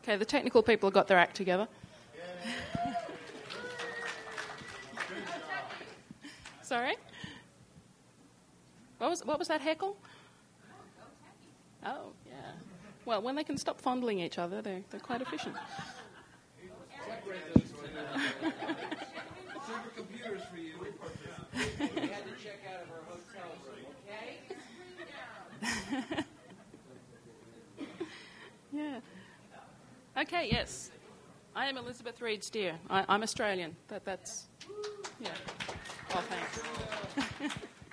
Okay, the technical people have got their act together. Sorry? What was that heckle? Oh, yeah. Well, when they can stop fondling each other, they're quite efficient. Supercomputers for you. We had to check out of our hotel room, okay? Yeah. Okay, yes. I am Elizabeth Reed Steer. I'm Australian. That's... Yeah. Oh, thanks.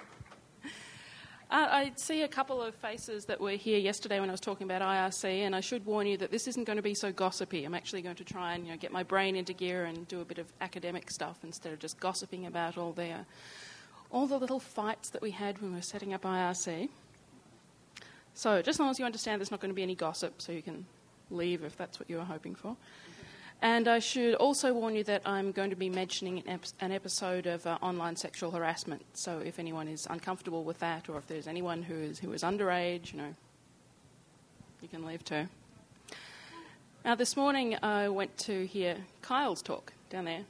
I see a couple of faces that were here yesterday when I was talking about IRC, and I should warn you that this isn't going to be so gossipy. I'm actually going to try and get my brain into gear and do a bit of academic stuff instead of just gossiping about all the little fights that we had when we were setting up IRC. So just as long as you understand there's not going to be any gossip, so you can leave if that's what you were hoping for. And I should also warn you that I'm going to be mentioning an episode of online sexual harassment. So if anyone is uncomfortable with that, or if there's anyone who is underage, you can leave too. Now, this morning I went to hear Kyle's talk down there.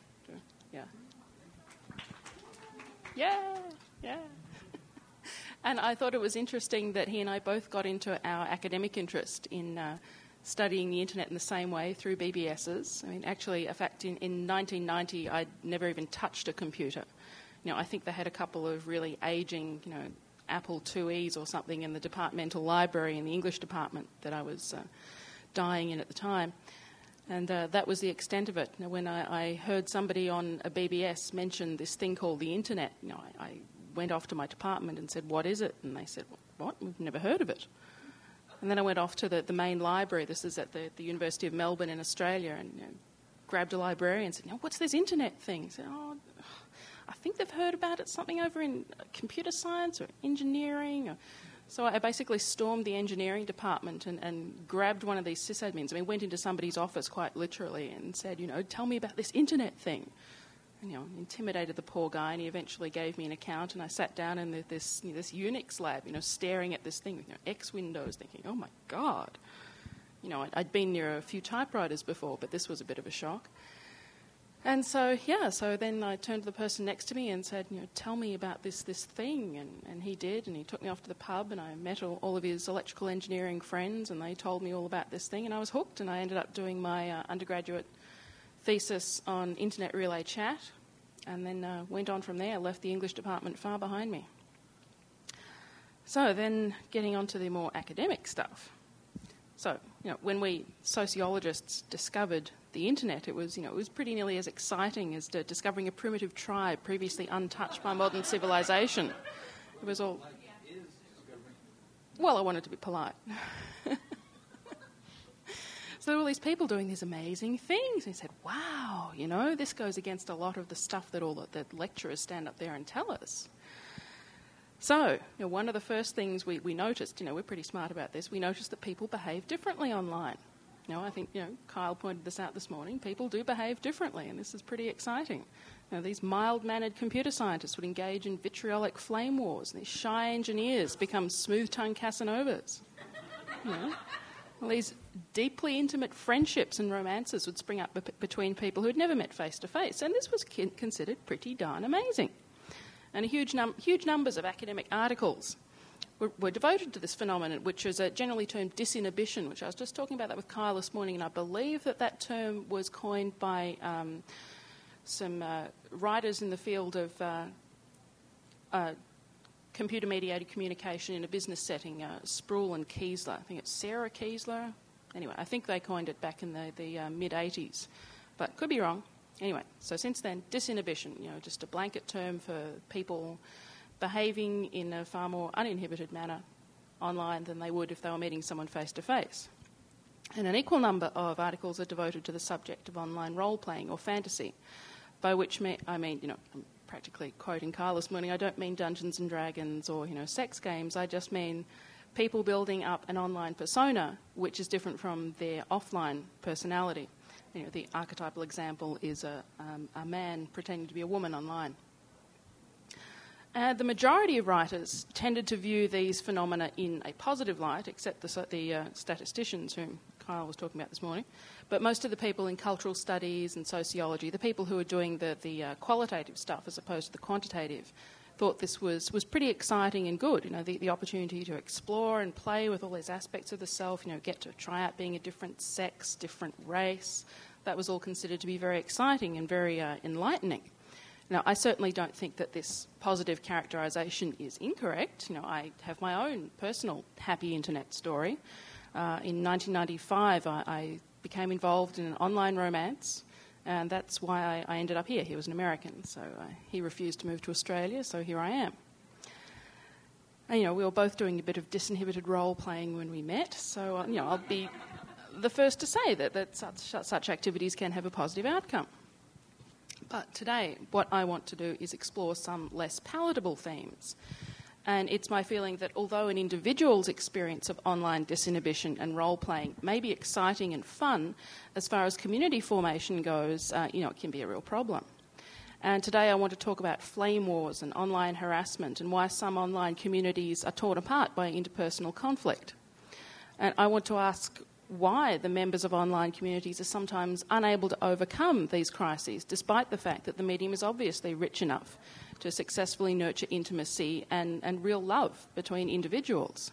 Yeah. And I thought it was interesting that he and I both got into our academic interest in studying the internet in the same way through BBSs. I mean, actually, in fact, in 1990, I'd never even touched a computer. I think they had a couple of really aging, Apple IIes or something in the departmental library in the English department that I was dying in at the time. And that was the extent of it. When I heard somebody on a BBS mention this thing called the internet, I went off to my department and said, "What is it?" And they said, "What? We've never heard of it." And then I went off to the main library. This is at the University of Melbourne in Australia, and grabbed a librarian and said, "What's this internet thing?" He said, "Oh, I think they've heard about it, something over in computer science or engineering." So I basically stormed the engineering department and grabbed one of these sysadmins. Went into somebody's office quite literally and said, "Tell me about this internet thing." And, intimidated the poor guy, and he eventually gave me an account, and I sat down in this Unix lab, staring at this thing with X windows, thinking, "Oh my God." I'd been near a few typewriters before, but this was a bit of a shock. And so then I turned to the person next to me and said, "Tell me about this thing." And he did, and he took me off to the pub, and I met all of his electrical engineering friends, and they told me all about this thing, and I was hooked, and I ended up doing my undergraduate thesis on internet relay chat, and then went on from there, left the English department far behind me. So then getting on to the more academic stuff. So, when we sociologists discovered the internet, it was pretty nearly as exciting as discovering a primitive tribe previously untouched by modern civilization. It was all... Well, I wanted to be polite. So there were all these people doing these amazing things. And he said, "Wow, this goes against a lot of the stuff that all the lecturers stand up there and tell us." So, one of the first things we noticed, we're pretty smart about this, we noticed that people behave differently online. I think, Kyle pointed this out this morning, people do behave differently, and this is pretty exciting. These mild-mannered computer scientists would engage in vitriolic flame wars, and these shy engineers become smooth-tongued Casanovas. Well, these deeply intimate friendships and romances would spring up between people who had never met face-to-face, and this was considered pretty darn amazing. And huge numbers of academic articles were devoted to this phenomenon, which is generally termed disinhibition, which I was just talking about that with Kyle this morning, and I believe that term was coined by some writers in the field of computer-mediated communication in a business setting, Sproul and Kiesler. I think it's Sarah Kiesler. Anyway, I think they coined it back in the mid-'80s, but could be wrong. Anyway, so since then, disinhibition, just a blanket term for people behaving in a far more uninhibited manner online than they would if they were meeting someone face-to-face. And an equal number of articles are devoted to the subject of online role-playing or fantasy, by which I mean, I'm practically quoting Kyle this morning, I don't mean Dungeons and Dragons or, sex games. I just mean people building up an online persona which is different from their offline personality. The archetypal example is a man pretending to be a woman online. The majority of writers tended to view these phenomena in a positive light, except the statisticians whom Kyle was talking about this morning. But most of the people in cultural studies and sociology, the people who are doing the qualitative stuff as opposed to the quantitative, thought this was pretty exciting and good. You know, the opportunity to explore and play with all these aspects of the self, you know, get to try out being a different sex, different race. That was all considered to be very exciting and very enlightening. Now, I certainly don't think that this positive characterisation is incorrect. You know, I have my own personal happy internet story. In 1995, I became involved in an online romance, and that's why I ended up here. He was an American, so he refused to move to Australia, so here I am. And, you know, we were both doing a bit of disinhibited role-playing when we met, so, you know, I'll be the first to say that such activities can have a positive outcome. But today, what I want to do is explore some less palatable themes. And it's my feeling that although an individual's experience of online disinhibition and role-playing may be exciting and fun, as far as community formation goes, you know, it can be a real problem. And today I want to talk about flame wars and online harassment and why some online communities are torn apart by interpersonal conflict. And I want to ask why the members of online communities are sometimes unable to overcome these crises, despite the fact that the medium is obviously rich enough to successfully nurture intimacy and real love between individuals.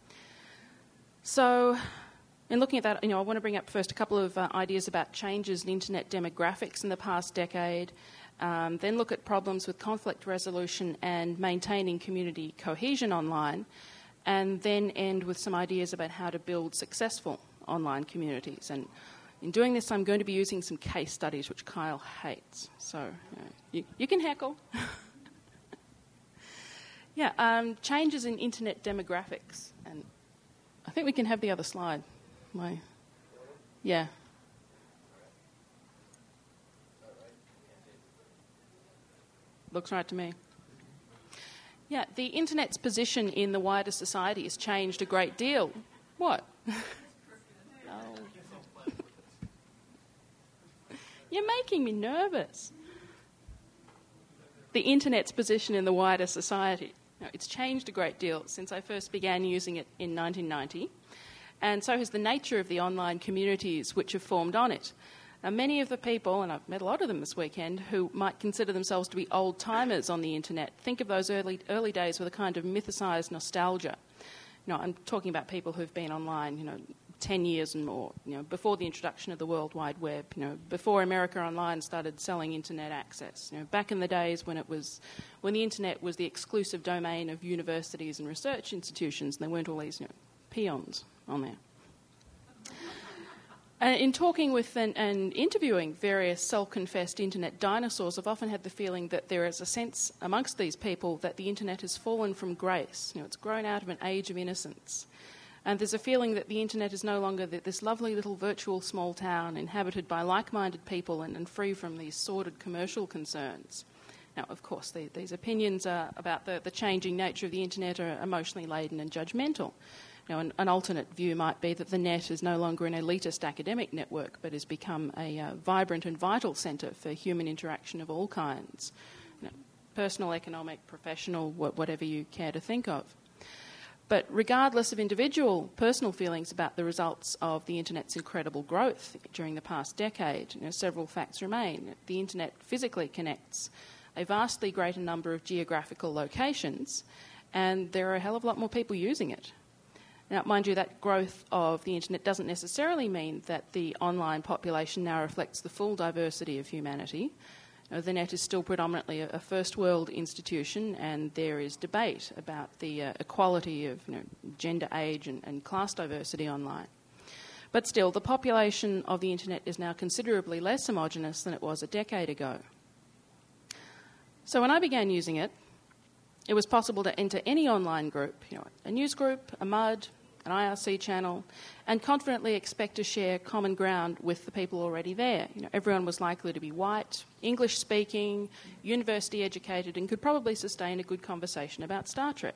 So, in looking at that, you know, I want to bring up first a couple of ideas about changes in internet demographics in the past decade, then look at problems with conflict resolution and maintaining community cohesion online, and then end with some ideas about how to build successful online communities. And in doing this, I'm going to be using some case studies, which Kyle hates. So you can heckle. Changes in internet demographics. And I think we can have the other slide. Looks right to me. Yeah, the internet's position in the wider society has changed a great deal. What? You're making me nervous. The internet's position in the wider society. Now, it's changed a great deal since I first began using it in 1990, and so has the nature of the online communities which have formed on it. Now, many of the people, and I've met a lot of them this weekend, who might consider themselves to be old-timers on the internet, think of those early days with a kind of mythicised nostalgia. You know, I'm talking about people who've been online, you know, 10 years and more, you know, before the introduction of the World Wide Web, you know, before America Online started selling internet access, you know, back in the days when the internet was the exclusive domain of universities and research institutions, and there weren't all these, you know, peons on there. In talking with and interviewing various self-confessed internet dinosaurs, I've often had the feeling that there is a sense amongst these people that the internet has fallen from grace. You know, it's grown out of an age of innocence. And there's a feeling that the internet is no longer this lovely little virtual small town inhabited by like-minded people and free from these sordid commercial concerns. Now, of course, these opinions about the changing nature of the internet are emotionally laden and judgmental. You know, an alternate view might be that the net is no longer an elitist academic network, but has become a vibrant and vital centre for human interaction of all kinds. You know, personal, economic, professional, whatever you care to think of. But regardless of individual personal feelings about the results of the internet's incredible growth during the past decade, you know, several facts remain. The internet physically connects a vastly greater number of geographical locations, and there are a hell of a lot more people using it. Now, mind you, that growth of the internet doesn't necessarily mean that the online population now reflects the full diversity of humanity. The net is still predominantly a first world institution, and there is debate about the equality of, you know, gender, age and class diversity online. But still, the population of the internet is now considerably less homogenous than it was a decade ago. So when I began using it, it was possible to enter any online group, you know, a news group, a MUD, an IRC channel, and confidently expect to share common ground with the people already there. You know, everyone was likely to be white, English-speaking, university-educated, and could probably sustain a good conversation about Star Trek.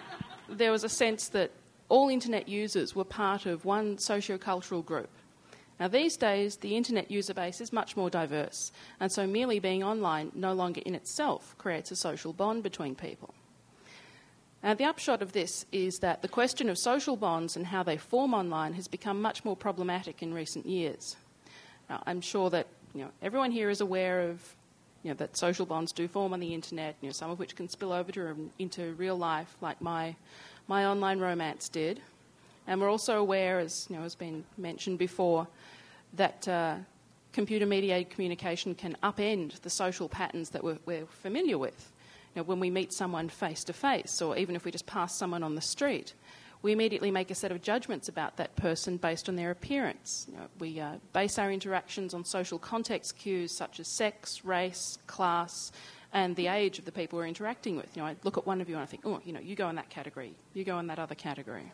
There was a sense that all internet users were part of one socio-cultural group, Now, these days, the internet user base is much more diverse, and so merely being online no longer in itself creates a social bond between people. Now, the upshot of this is that the question of social bonds and how they form online has become much more problematic in recent years. Now, I'm sure that everyone here is aware of that social bonds do form on the internet, some of which can spill over into real life, like my online romance did. And we're also aware, as has been mentioned before, that computer-mediated communication can upend the social patterns that we're familiar with. When we meet someone face-to-face, or even if we just pass someone on the street, we immediately make a set of judgments about that person based on their appearance. We base our interactions on social context cues such as sex, race, class, and the age of the people we're interacting with. I look at one of you and I think, you go in that category, you go in that other category.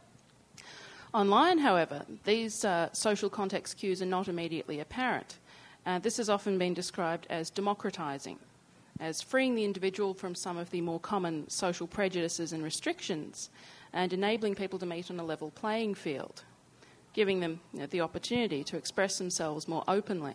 Online, however, these social context cues are not immediately apparent. This has often been described as democratising, as freeing the individual from some of the more common social prejudices and restrictions and enabling people to meet on a level playing field, giving them the opportunity to express themselves more openly.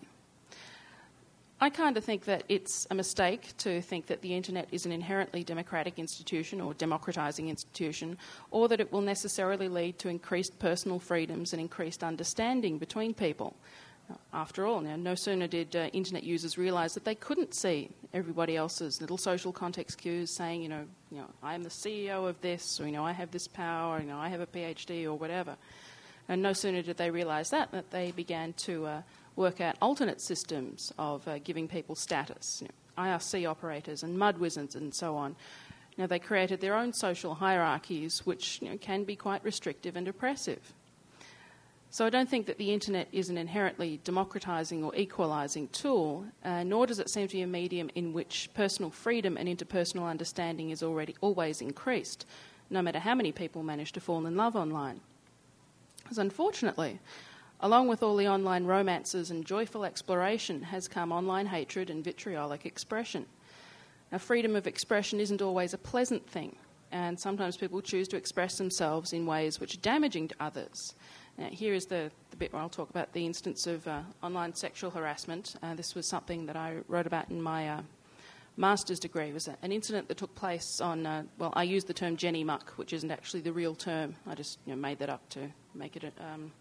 I kind of think that it's a mistake to think that the internet is an inherently democratic institution or democratising institution, or that it will necessarily lead to increased personal freedoms and increased understanding between people. After all, no sooner did internet users realise that they couldn't see everybody else's little social context cues saying, I'm the CEO of this, or, I have this power, I have a PhD or whatever. And no sooner did they realise that they began to work out alternate systems of giving people status, IRC operators and mud wizards and so on. They created their own social hierarchies, which can be quite restrictive and oppressive. So I don't think that the internet is an inherently democratising or equalising tool, nor does it seem to be a medium in which personal freedom and interpersonal understanding is always increased, no matter how many people manage to fall in love online. Because unfortunately, along with all the online romances and joyful exploration has come online hatred and vitriolic expression. Now, freedom of expression isn't always a pleasant thing, and sometimes people choose to express themselves in ways which are damaging to others. Now, here is the bit where I'll talk about the instance of online sexual harassment. This was something that I wrote about in my master's degree. It was an incident that took place on, I used the term Jenny Muck, which isn't actually the real term. I just made that up to make it,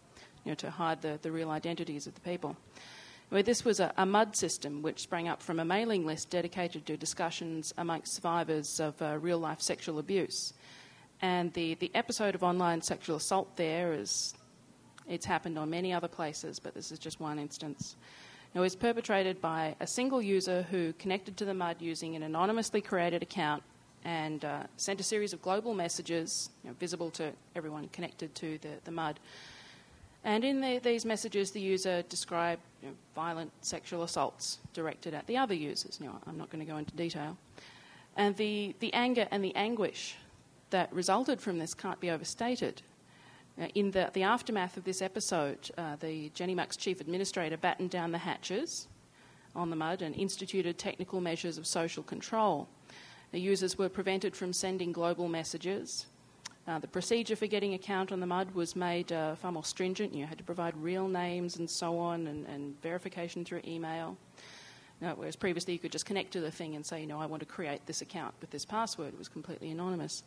to hide the real identities of the people. Anyway, this was a MUD system which sprang up from a mailing list dedicated to discussions amongst survivors of real-life sexual abuse. And the episode of online sexual assault there is... It's happened on many other places, but this is just one instance. It was perpetrated by a single user who connected to the MUD using an anonymously created account and sent a series of global messages, visible to everyone connected to the MUD. And in these messages, the user described violent sexual assaults directed at the other users. I'm not going to go into detail. And the anger and the anguish that resulted from this can't be overstated. In the aftermath of this episode, the Jenny Muck's chief administrator battened down the hatches on the MUD and instituted technical measures of social control. The users were prevented from sending global messages. The procedure for getting a count on the MUD was made far more stringent. You had to provide real names and so on, and verification through email. Whereas previously you could just connect to the thing and say, I want to create this account with this password. It was completely anonymous.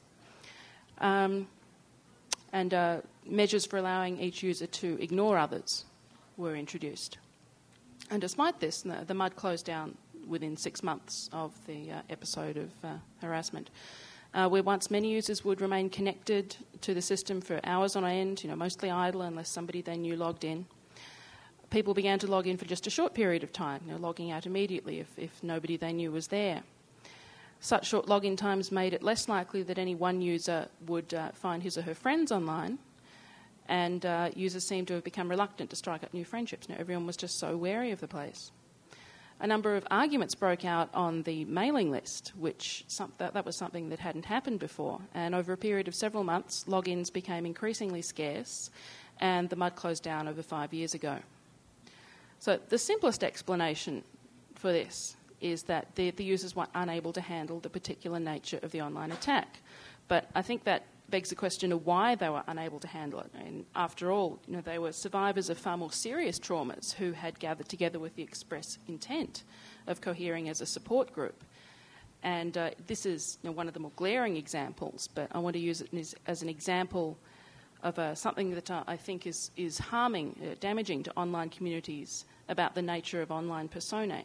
And measures for allowing each user to ignore others were introduced. And despite this, the MUD closed down within 6 months of the episode of harassment. Where once many users would remain connected to the system for hours on end, mostly idle unless somebody they knew logged in, people began to log in for just a short period of time, logging out immediately if nobody they knew was there. Such short login times made it less likely that any one user would find his or her friends online, and users seemed to have become reluctant to strike up new friendships. Everyone was just so wary of the place. A number of arguments broke out on the mailing list, that was something that hadn't happened before, and over a period of several months, logins became increasingly scarce, and the MUD closed down over 5 years ago. So the simplest explanation for this is that the users were unable to handle the particular nature of the online attack. But I think that begs the question of why they were unable to handle it. And after all, they were survivors of far more serious traumas who had gathered together with the express intent of cohering as a support group. And this is one of the more glaring examples, but I want to use it as an example of something that I think is harming, damaging to online communities about the nature of online personae.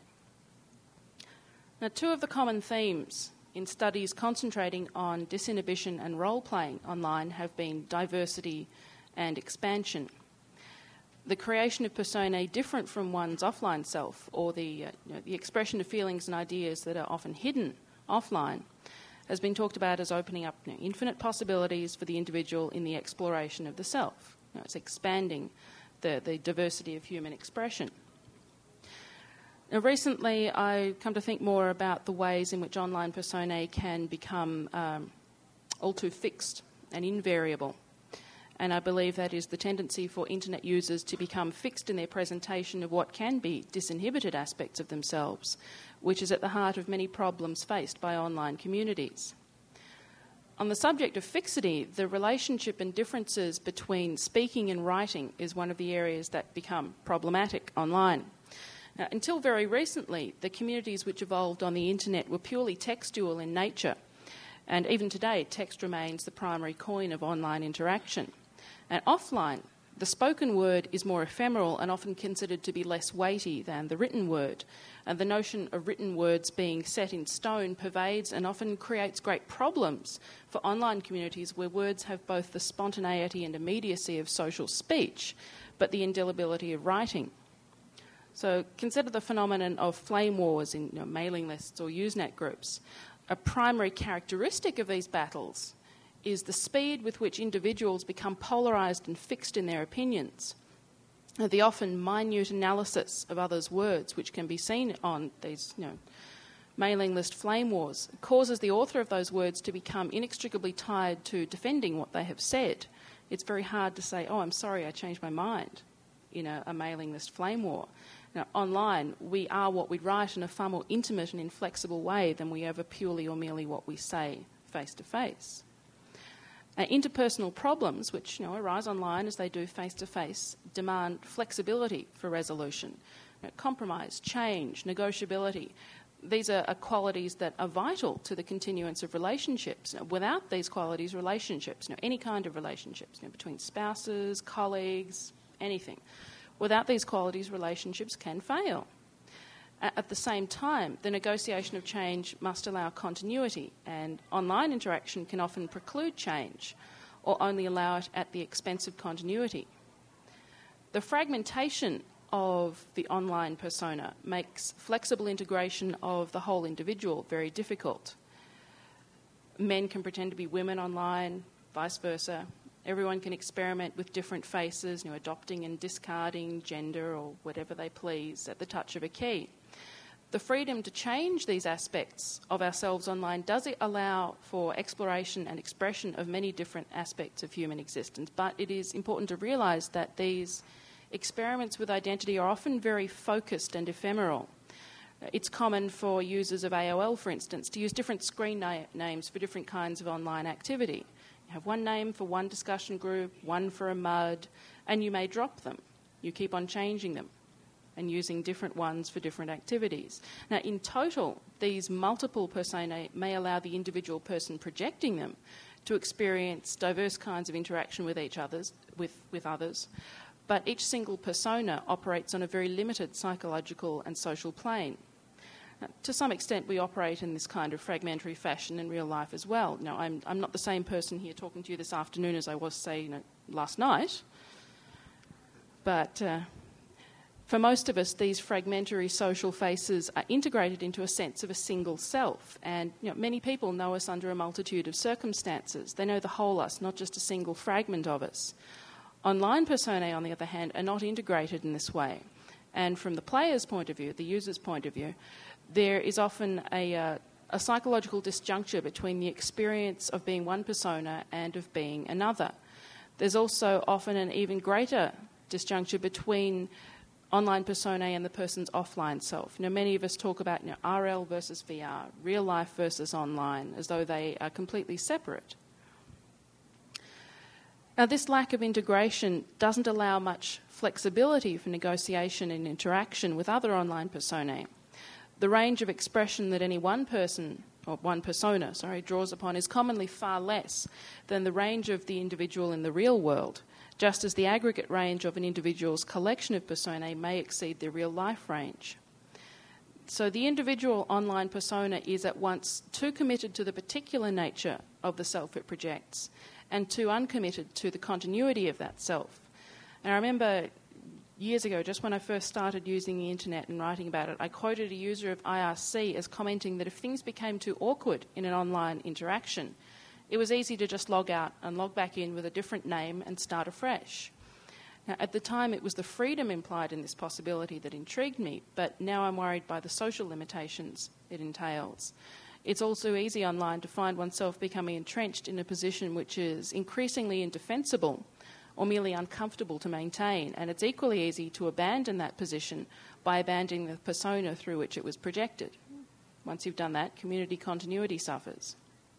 Now, two of the common themes in studies concentrating on disinhibition and role-playing online have been diversity and expansion. The creation of personae different from one's offline self, or the expression of feelings and ideas that are often hidden offline, has been talked about as opening up infinite possibilities for the individual in the exploration of the self. It's expanding the diversity of human expression. Now, recently, I've come to think more about the ways in which online personae can become all too fixed and invariable. And I believe that is the tendency for internet users to become fixed in their presentation of what can be disinhibited aspects of themselves, which is at the heart of many problems faced by online communities. On the subject of fixity, the relationship and differences between speaking and writing is one of the areas that become problematic online. Now, until very recently, the communities which evolved on the internet were purely textual in nature, and even today, text remains the primary coin of online interaction. And offline, the spoken word is more ephemeral and often considered to be less weighty than the written word. And the notion of written words being set in stone pervades and often creates great problems for online communities where words have both the spontaneity and immediacy of social speech, but the indelibility of writing. So consider the phenomenon of flame wars in mailing lists or Usenet groups. A primary characteristic of these battles is the speed with which individuals become polarised and fixed in their opinions. The often minute analysis of others' words, which can be seen on these mailing list flame wars, causes the author of those words to become inextricably tied to defending what they have said. It's very hard to say, oh, I'm sorry, I changed my mind in a mailing list flame war. Now, online, we are what we write in a far more intimate and inflexible way than we ever purely or merely what we say face to face. Interpersonal problems, which arise online as they do face-to-face, demand flexibility for resolution, compromise, change, negotiability. These are qualities that are vital to the continuance of relationships. Without these qualities, relationships, any kind of relationships, between spouses, colleagues, anything, without these qualities, relationships can fail. At the same time, the negotiation of change must allow continuity, and online interaction can often preclude change or only allow it at the expense of continuity. The fragmentation of the online persona makes flexible integration of the whole individual very difficult. Men can pretend to be women online, vice versa. Everyone can experiment with different faces, adopting and discarding gender or whatever they please at the touch of a key. The freedom to change these aspects of ourselves online does allow for exploration and expression of many different aspects of human existence, but it is important to realise that these experiments with identity are often very focused and ephemeral. It's common for users of AOL, for instance, to use different screen names for different kinds of online activity. You have one name for one discussion group, one for a MUD, and you may drop them. You keep on changing them and using different ones for different activities. Now, in total, these multiple personae may allow the individual person projecting them to experience diverse kinds of interaction with with others, but each single persona operates on a very limited psychological and social plane. Now, to some extent, we operate in this kind of fragmentary fashion in real life as well. Now, I'm not the same person here talking to you this afternoon as I was, say, last night, but for most of us, these fragmentary social faces are integrated into a sense of a single self. And many people know us under a multitude of circumstances. They know the whole us, not just a single fragment of us. Online personae, on the other hand, are not integrated in this way. And from the player's point of view, the user's point of view, there is often a psychological disjuncture between the experience of being one persona and of being another. There's also often an even greater disjuncture between online personae and the person's offline self. Many of us talk about RL versus VR, real life versus online, as though they are completely separate. Now, this lack of integration doesn't allow much flexibility for negotiation and interaction with other online personae. The range of expression that any one person, or one persona, draws upon is commonly far less than the range of the individual in the real world, just as the aggregate range of an individual's collection of personae may exceed their real-life range. So the individual online persona is at once too committed to the particular nature of the self it projects and too uncommitted to the continuity of that self. And I remember years ago, just when I first started using the internet and writing about it, I quoted a user of IRC as commenting that if things became too awkward in an online interaction, it was easy to just log out and log back in with a different name and start afresh. Now, at the time, it was the freedom implied in this possibility that intrigued me, but now I'm worried by the social limitations it entails. It's also easy online to find oneself becoming entrenched in a position which is increasingly indefensible or merely uncomfortable to maintain, and it's equally easy to abandon that position by abandoning the persona through which it was projected. Once you've done that, community continuity suffers.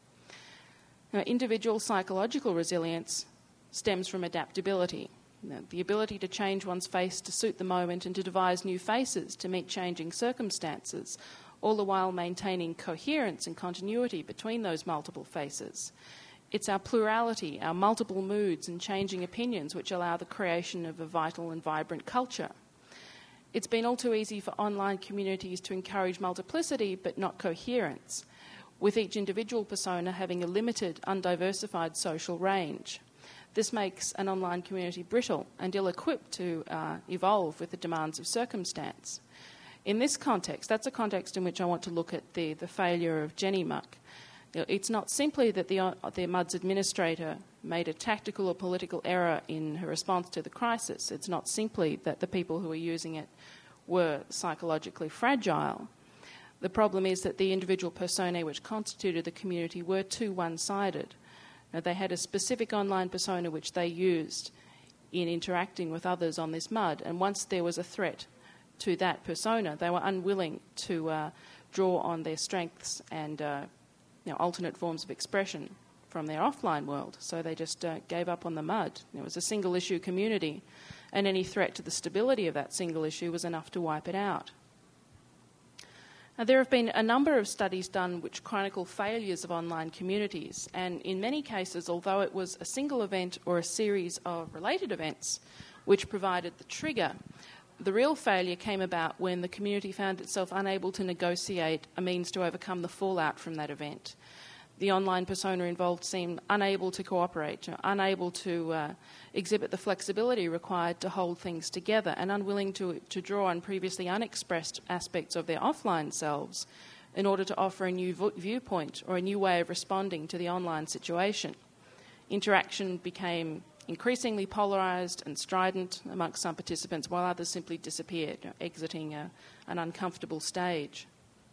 Now, individual psychological resilience stems from adaptability. The ability to change one's face to suit the moment and to devise new faces to meet changing circumstances, all the while maintaining coherence and continuity between those multiple faces. It's our plurality, our multiple moods and changing opinions which allow the creation of a vital and vibrant culture. It's been all too easy for online communities to encourage multiplicity but not coherence, with each individual persona having a limited, undiversified social range. This makes an online community brittle and ill-equipped to evolve with the demands of circumstance. In this context, that's a context in which I want to look at the failure of GennyMuck. It's not simply that the MUD's administrator made a tactical or political error in her response to the crisis. It's not simply that the people who were using it were psychologically fragile. The problem is that the individual personae which constituted the community were too one-sided. Now, they had a specific online persona which they used in interacting with others on this MUD, and once there was a threat to that persona, they were unwilling to draw on their strengths and alternate forms of expression from their offline world. So they just gave up on the MUD. It was a single-issue community, and any threat to the stability of that single issue was enough to wipe it out. Now, there have been a number of studies done which chronicle failures of online communities, and in many cases, although it was a single event or a series of related events which provided the trigger, the real failure came about when the community found itself unable to negotiate a means to overcome the fallout from that event. The online persona involved seemed unable to cooperate, unable to exhibit the flexibility required to hold things together, and unwilling to draw on previously unexpressed aspects of their offline selves in order to offer a new viewpoint or a new way of responding to the online situation. Interaction became increasingly polarised and strident amongst some participants, while others simply disappeared, exiting an uncomfortable stage.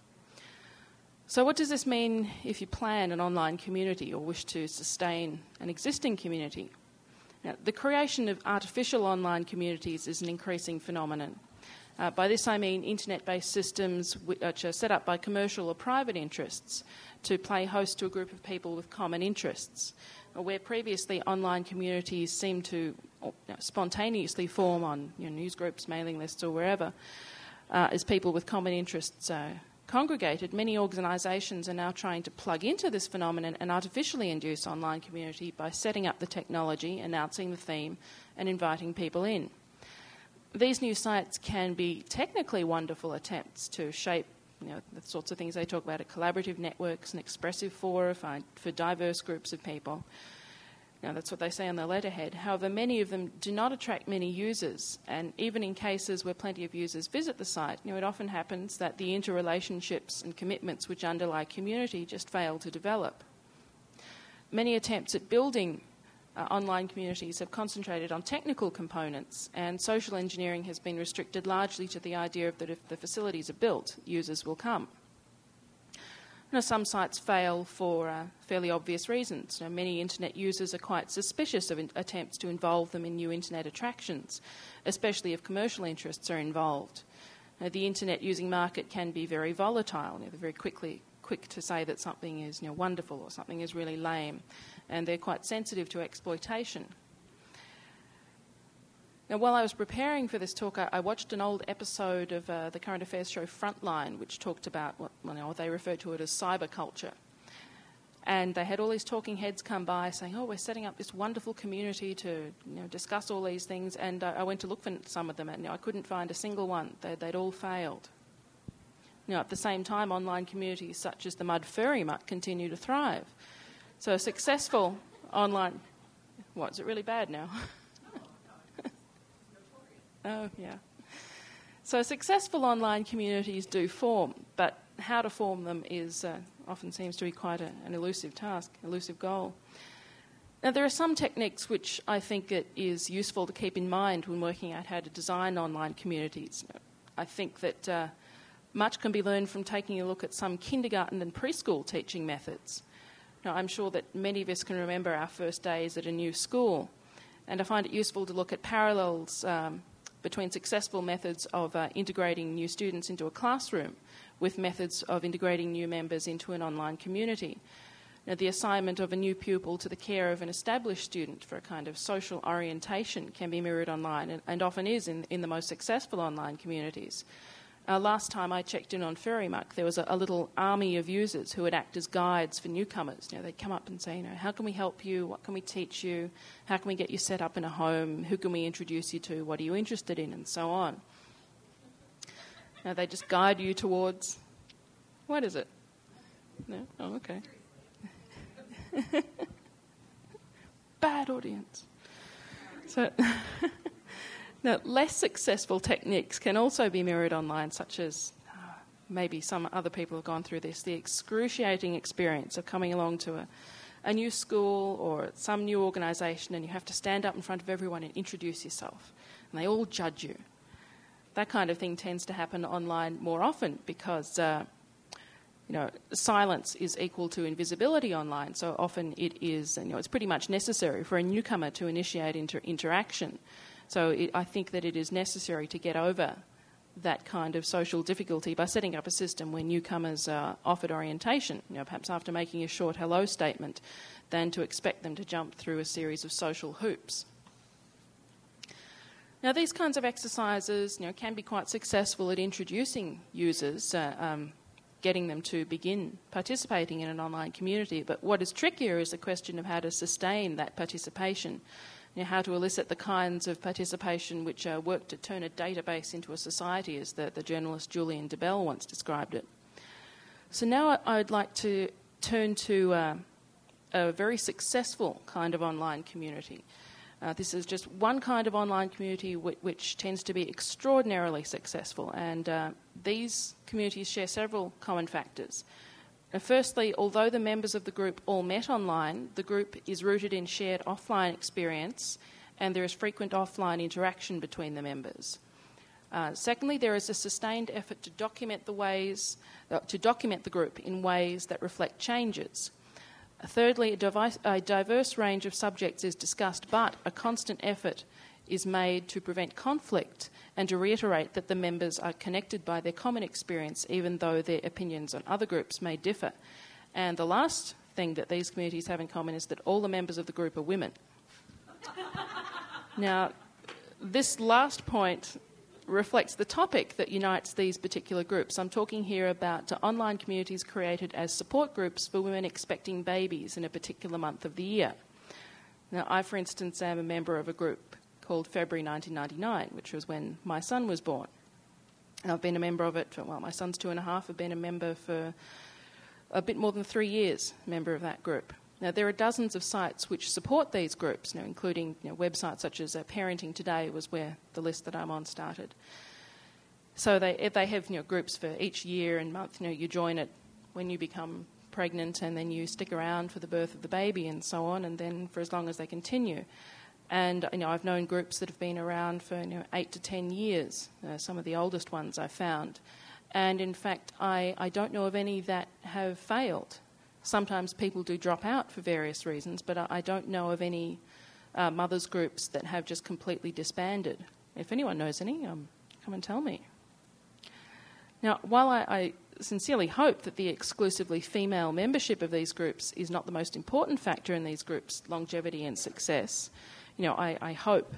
So what does this mean if you plan an online community or wish to sustain an existing community? Now, the creation of artificial online communities is an increasing phenomenon. By this I mean internet-based systems which are set up by commercial or private interests to play host to a group of people with common interests. Where previously online communities seem to spontaneously form on news groups, mailing lists or wherever, as people with common interests congregated, many organisations are now trying to plug into this phenomenon and artificially induce online community by setting up the technology, announcing the theme and inviting people in. These new sites can be technically wonderful attempts to shape the sorts of things they talk about, collaborative networks and expressive fora for diverse groups of people. Now, that's what they say on their letterhead. However, many of them do not attract many users, and even in cases where plenty of users visit the site, it often happens that the interrelationships and commitments which underlie community just fail to develop. Many attempts at building online communities have concentrated on technical components, and social engineering has been restricted largely to the idea that if the facilities are built, users will come. Some sites fail for fairly obvious reasons. Many internet users are quite suspicious of attempts to involve them in new internet attractions, especially if commercial interests are involved. The internet using market can be very volatile. They're very quick to say that something is wonderful or something is really lame, and they're quite sensitive to exploitation. Now, while I was preparing for this talk, I watched an old episode of the current affairs show Frontline, which talked about what they referred to it as cyber culture. And they had all these talking heads come by saying, we're setting up this wonderful community to discuss all these things. And I went to look for some of them, and I couldn't find a single one. They'd all failed. At the same time, online communities such as the Mud Furry Muck continue to thrive. So a successful online... What, is it really bad now? Oh, yeah. So successful online communities do form, but how to form them is often seems to be quite an elusive task, elusive goal. Now, there are some techniques which I think it is useful to keep in mind when working out how to design online communities. I think that much can be learned from taking a look at some kindergarten and preschool teaching methods. Now, I'm sure that many of us can remember our first days at a new school, and I find it useful to look at parallels between successful methods of integrating new students into a classroom with methods of integrating new members into an online community. Now, the assignment of a new pupil to the care of an established student for a kind of social orientation can be mirrored online and often is in the most successful online communities. Last time I checked in on Furry Muck, there was a little army of users who would act as guides for newcomers. They'd come up and say, how can we help you? What can we teach you? How can we get you set up in a home? Who can we introduce you to? What are you interested in? And so on. Now, they just guide you towards... What is it? No? Oh, okay. Bad audience. So... Now, less successful techniques can also be mirrored online, such as maybe some other people have gone through this, the excruciating experience of coming along to a new school or some new organisation, and you have to stand up in front of everyone and introduce yourself, and they all judge you. That kind of thing tends to happen online more often because silence is equal to invisibility online, so often it is, it's pretty much necessary for a newcomer to initiate interaction. So I think that it is necessary to get over that kind of social difficulty by setting up a system where newcomers are offered orientation, perhaps after making a short hello statement, than to expect them to jump through a series of social hoops. Now, these kinds of exercises, can be quite successful at introducing users, getting them to begin participating in an online community. But what is trickier is the question of how to sustain that participation. How to elicit the kinds of participation which work to turn a database into a society, as the journalist Julian DeBell once described it. So now I'd like to turn to a very successful kind of online community. This is just one kind of online community which tends to be extraordinarily successful, and these communities share several common factors. Firstly, although the members of the group all met online, the group is rooted in shared offline experience and there is frequent offline interaction between the members. Secondly, there is a sustained effort to document the group in ways that reflect changes. Thirdly, a diverse range of subjects is discussed, but a constant effort is made to prevent conflict and to reiterate that the members are connected by their common experience, even though their opinions on other groups may differ. And the last thing that these communities have in common is that all the members of the group are women. Now, this last point reflects the topic that unites these particular groups. I'm talking here about online communities created as support groups for women expecting babies in a particular month of the year. Now, I, for instance, am a member of a group called February 1999, which was when my son was born. And I've been a member of it for, my son's 2.5. I've been a member for a bit more than 3 years, member of that group. Now, there are dozens of sites which support these groups, including websites such as Parenting Today was where the list that I'm on started. So they have groups for each year and month. You join it when you become pregnant, and then you stick around for the birth of the baby and so on, and then for as long as they continue. And I've known groups that have been around for 8 to 10 years, some of the oldest ones I've found. And in fact, I don't know of any that have failed. Sometimes people do drop out for various reasons, but I don't know of any mothers' groups that have just completely disbanded. If anyone knows any, come and tell me. Now, while I sincerely hope that the exclusively female membership of these groups is not the most important factor in these groups' longevity and success, I hope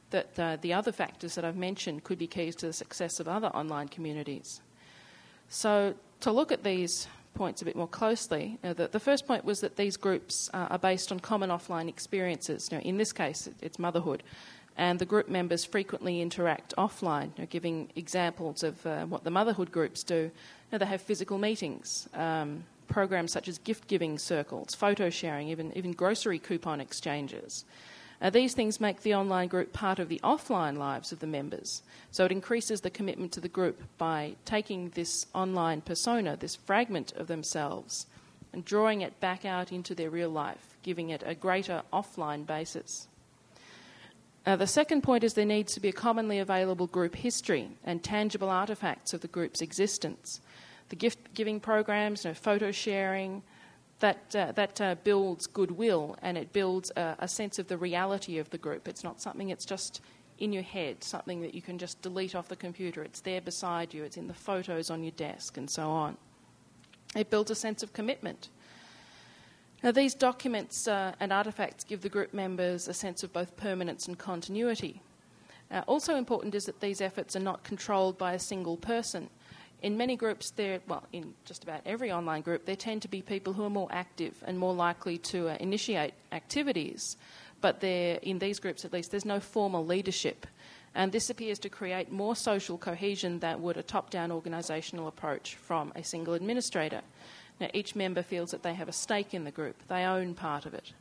that the other factors that I've mentioned could be keys to the success of other online communities. So to look at these points a bit more closely, the first point was that these groups are based on common offline experiences. In this case, it's motherhood. And the group members frequently interact offline, giving examples of what the motherhood groups do. They have physical meetings, programs such as gift-giving circles, photo sharing, even grocery coupon exchanges. These things make the online group part of the offline lives of the members. So it increases the commitment to the group by taking this online persona, this fragment of themselves, and drawing it back out into their real life, giving it a greater offline basis. The second point is there needs to be a commonly available group history and tangible artefacts of the group's existence. The gift-giving programs, photo sharing, that builds goodwill, and it builds a sense of the reality of the group. It's not something that's just in your head, something that you can just delete off the computer. It's there beside you, it's in the photos on your desk, and so on. It builds a sense of commitment. Now, these documents and artefacts give the group members a sense of both permanence and continuity. Also important is that these efforts are not controlled by a single person. In many groups, in just about every online group, there tend to be people who are more active and more likely to initiate activities. But in these groups, at least, there's no formal leadership. And this appears to create more social cohesion than would a top-down organisational approach from a single administrator. Now, each member feels that they have a stake in the group. They own part of it.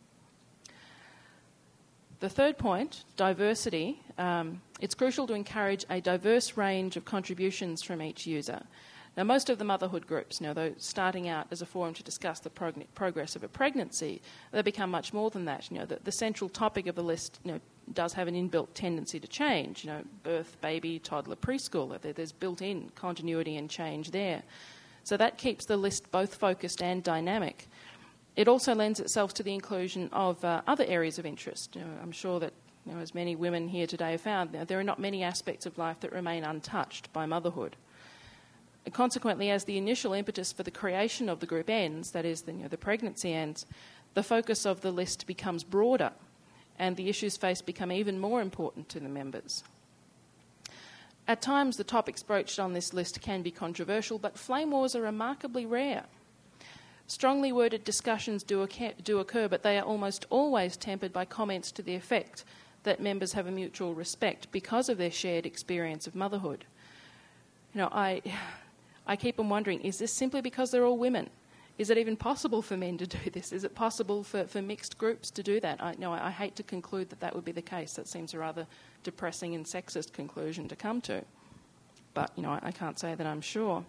The third point, diversity. It's crucial to encourage a diverse range of contributions from each user. Now, most of the motherhood groups, though starting out as a forum to discuss the progress of a pregnancy, they become much more than that. The central topic of the list, does have an inbuilt tendency to change. Birth, baby, toddler, preschool. There's built-in continuity and change there. So that keeps the list both focused and dynamic. It also lends itself to the inclusion of other areas of interest. I'm sure that, as many women here today have found, there are not many aspects of life that remain untouched by motherhood. And consequently, as the initial impetus for the creation of the group ends, that is, the pregnancy ends, the focus of the list becomes broader, and the issues faced become even more important to the members. At times, the topics broached on this list can be controversial, but flame wars are remarkably rare. Strongly worded discussions do occur, but they are almost always tempered by comments to the effect that members have a mutual respect because of their shared experience of motherhood. I keep on wondering, is this simply because they're all women? Is it even possible for men to do this? Is it possible for mixed groups to do that? I hate to conclude that would be the case. That seems a rather depressing and sexist conclusion to come to. But, I can't say that I'm sure.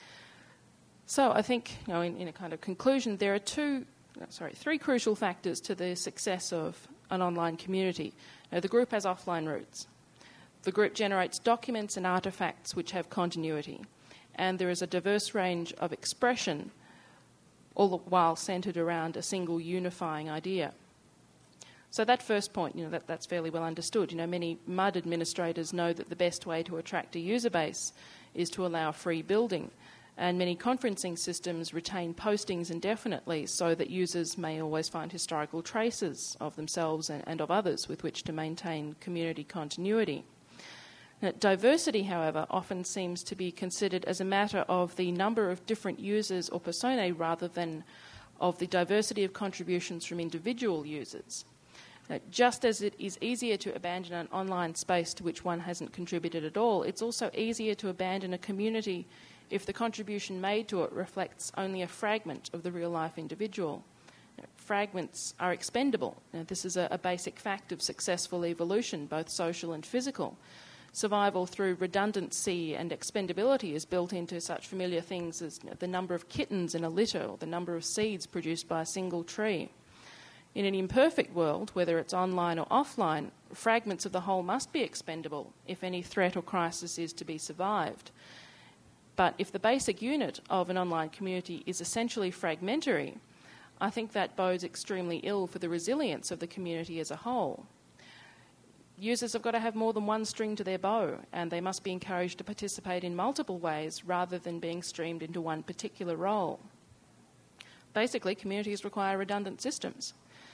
So I think, in a kind of conclusion, there are three crucial factors to the success of an online community. The group has offline roots. The group generates documents and artefacts which have continuity. And there is a diverse range of expression, all the while centred around a single unifying idea. So that first point, that's fairly well understood. Many MUD administrators know that the best way to attract a user base is to allow free building. And many conferencing systems retain postings indefinitely so that users may always find historical traces of themselves and of others with which to maintain community continuity. Now, diversity, however, often seems to be considered as a matter of the number of different users or personae rather than of the diversity of contributions from individual users. Now, just as it is easier to abandon an online space to which one hasn't contributed at all, it's also easier to abandon a community if the contribution made to it reflects only a fragment of the real-life individual. Fragments are expendable. This is a basic fact of successful evolution, both social and physical. Survival through redundancy and expendability is built into such familiar things as the number of kittens in a litter or the number of seeds produced by a single tree. In an imperfect world, whether it's online or offline, fragments of the whole must be expendable if any threat or crisis is to be survived. But if the basic unit of an online community is essentially fragmentary, I think that bodes extremely ill for the resilience of the community as a whole. Users have got to have more than one string to their bow, and they must be encouraged to participate in multiple ways rather than being streamed into one particular role. Basically, communities require redundant systems.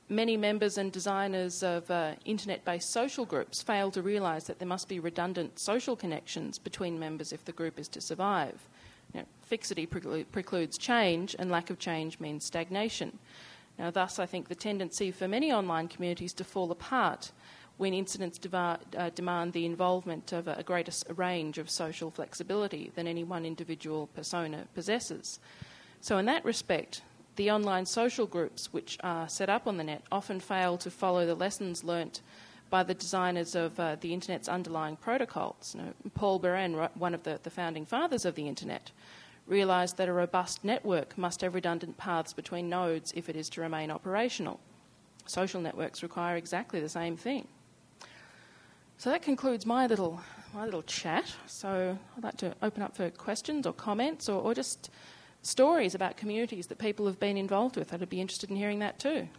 many members and designers of internet-based social groups fail to realise that there must be redundant social connections between members if the group is to survive. Fixity precludes change, and lack of change means stagnation. Now, thus, I think the tendency for many online communities to fall apart when incidents demand the involvement of a greater range of social flexibility than any one individual persona possesses. So in that respect, the online social groups which are set up on the net often fail to follow the lessons learnt by the designers of the internet's underlying protocols. Paul Baran, one of the founding fathers of the internet, realised that a robust network must have redundant paths between nodes if it is to remain operational. Social networks require exactly the same thing. So that concludes my little chat. So I'd like to open up for questions or comments or just stories about communities that people have been involved with. I'd be interested in hearing that too.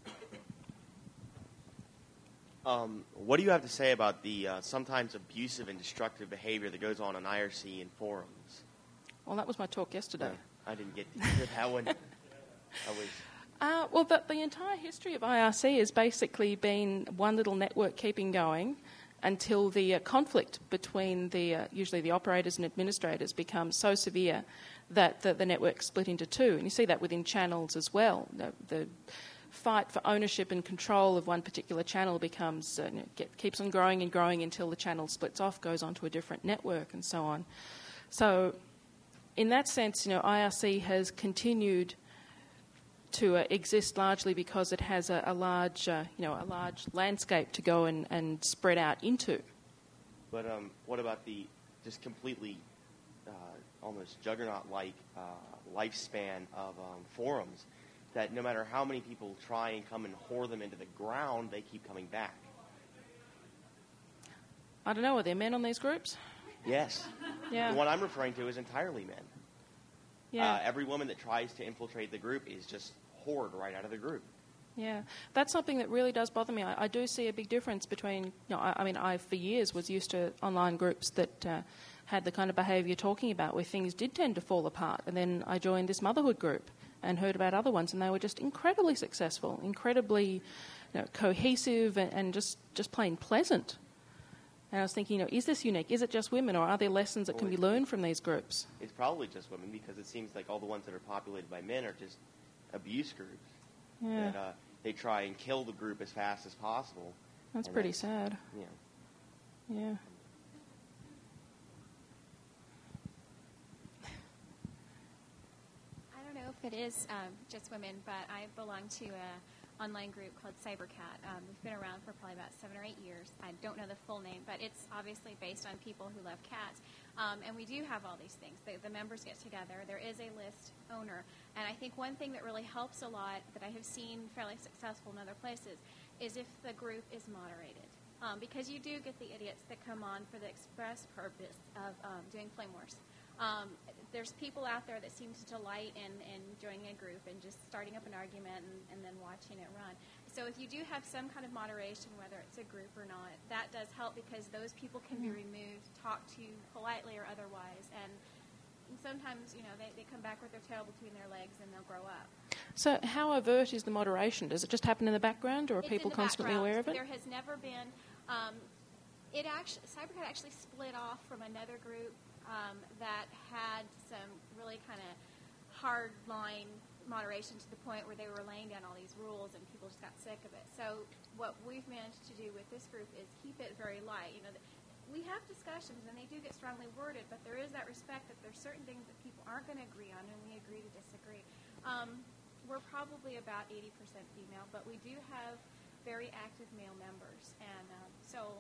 What do you have to say about the sometimes abusive and destructive behavior that goes on IRC and forums? Well, that was my talk yesterday. I didn't get to hear that one. Well, the entire history of IRC has basically been one little network keeping going until the conflict between usually the operators and administrators becomes so severe that the network split into two. And you see that within channels as well. The fight for ownership and control of one particular channel becomes keeps on growing and growing until the channel splits off, goes onto a different network, and so on. So, in that sense, IRC has continued to exist largely because it has a large landscape to go and spread out into. But what about the just completely almost juggernaut-like lifespan of forums that no matter how many people try and come and whore them into the ground, they keep coming back? I don't know. Are there men on these groups? Yes. Yeah. The one I'm referring to is entirely men. Yeah. Every woman that tries to infiltrate the group is just whored right out of the group. Yeah, that's something that really does bother me. I do see a big difference between, I for years was used to online groups that had the kind of behaviour you're talking about where things did tend to fall apart. And then I joined this motherhood group and heard about other ones, and they were just incredibly successful, incredibly cohesive and just plain pleasant. And I was thinking, is this unique? Is it just women, or are there lessons that can be learned from these groups? It's probably just women because it seems like all the ones that are populated by men are just abuse groups. Yeah. That they try and kill the group as fast as possible. That's pretty sad. Yeah. Yeah. I don't know if it is just women, but I belong to an online group called Cybercat. We've been around for probably about 7 or 8 years. I don't know the full name, but it's obviously based on people who love cats. And we do have all these things. The members get together. There is a list owner. And I think one thing that really helps a lot that I have seen fairly successful in other places is if the group is moderated. Because you do get the idiots that come on for the express purpose of doing flame wars. There's people out there that seem to delight in joining a group and just starting up an argument and then watching it run. So if you do have some kind of moderation, whether it's a group or not, that does help because those people can be removed, talked to politely or otherwise, and sometimes, they come back with their tail between their legs and they'll grow up. So how overt is the moderation? Does it just happen in the background, or are people constantly aware of it? There has never been... Cybercat actually split off from another group that had some really kind of hard-line moderation to the point where they were laying down all these rules and people just got sick of it. So what we've managed to do with this group is keep it very light. We have discussions, and they do get strongly worded, but there is that respect that there's certain things that people aren't going to agree on, and we agree to disagree. We're probably about 80% female, but we do have very active male members, and so...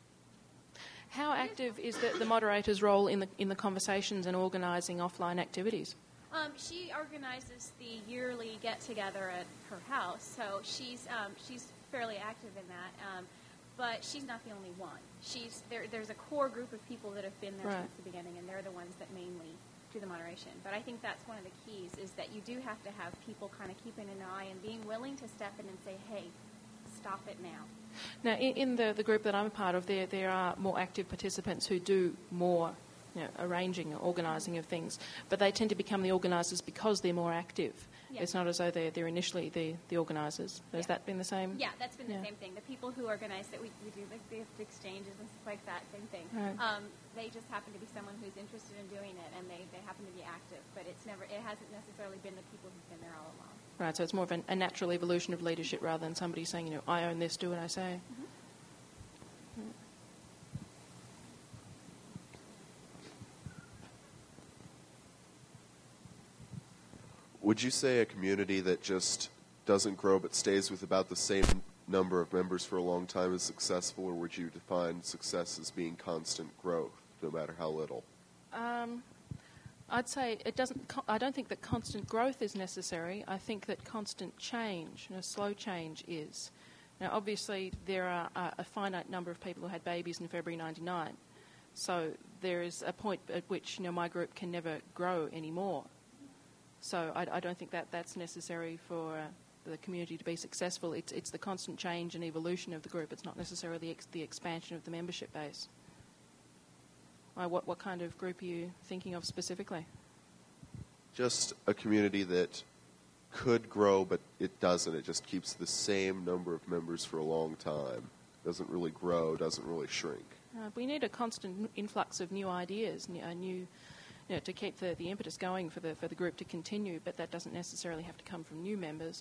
How active is the moderator's role in the conversations and organising offline activities? She organizes the yearly get-together at her house, so she's fairly active in that. But she's not the only one. There's a core group of people that have been there since the beginning, and they're the ones that mainly do the moderation. But I think that's one of the keys, is that you do have to have people kind of keeping an eye and being willing to step in and say, hey, stop it now. Now, in the group that I'm a part of, there are more active participants who do more arranging or organising of things. But they tend to become the organisers because they're more active. Yeah. It's not as though they're initially the organisers. Has that been the same? Yeah, that's been the same thing. The people who organize that we do the gift exchanges and stuff like that, same thing. Right. They just happen to be someone who's interested in doing it, and they happen to be active. But it hasn't necessarily been the people who've been there all along. Right, so it's more of a natural evolution of leadership rather than somebody saying, I own this, do what I say. Mm-hmm. Would you say a community that just doesn't grow but stays with about the same number of members for a long time is successful, or would you define success as being constant growth, no matter how little? I'd say it doesn't. I don't think that constant growth is necessary. I think that constant change, slow change, is. Now, obviously, there are a finite number of people who had babies in February '99, so there is a point at which my group can never grow anymore. So I don't think that that's necessary for the community to be successful. It's the constant change and evolution of the group. It's not necessarily the expansion of the membership base. What kind of group are you thinking of specifically? Just a community that could grow, but it doesn't. It just keeps the same number of members for a long time. Doesn't really grow, doesn't really shrink. We need a constant influx of new ideas, to keep the impetus going for the group to continue, but that doesn't necessarily have to come from new members.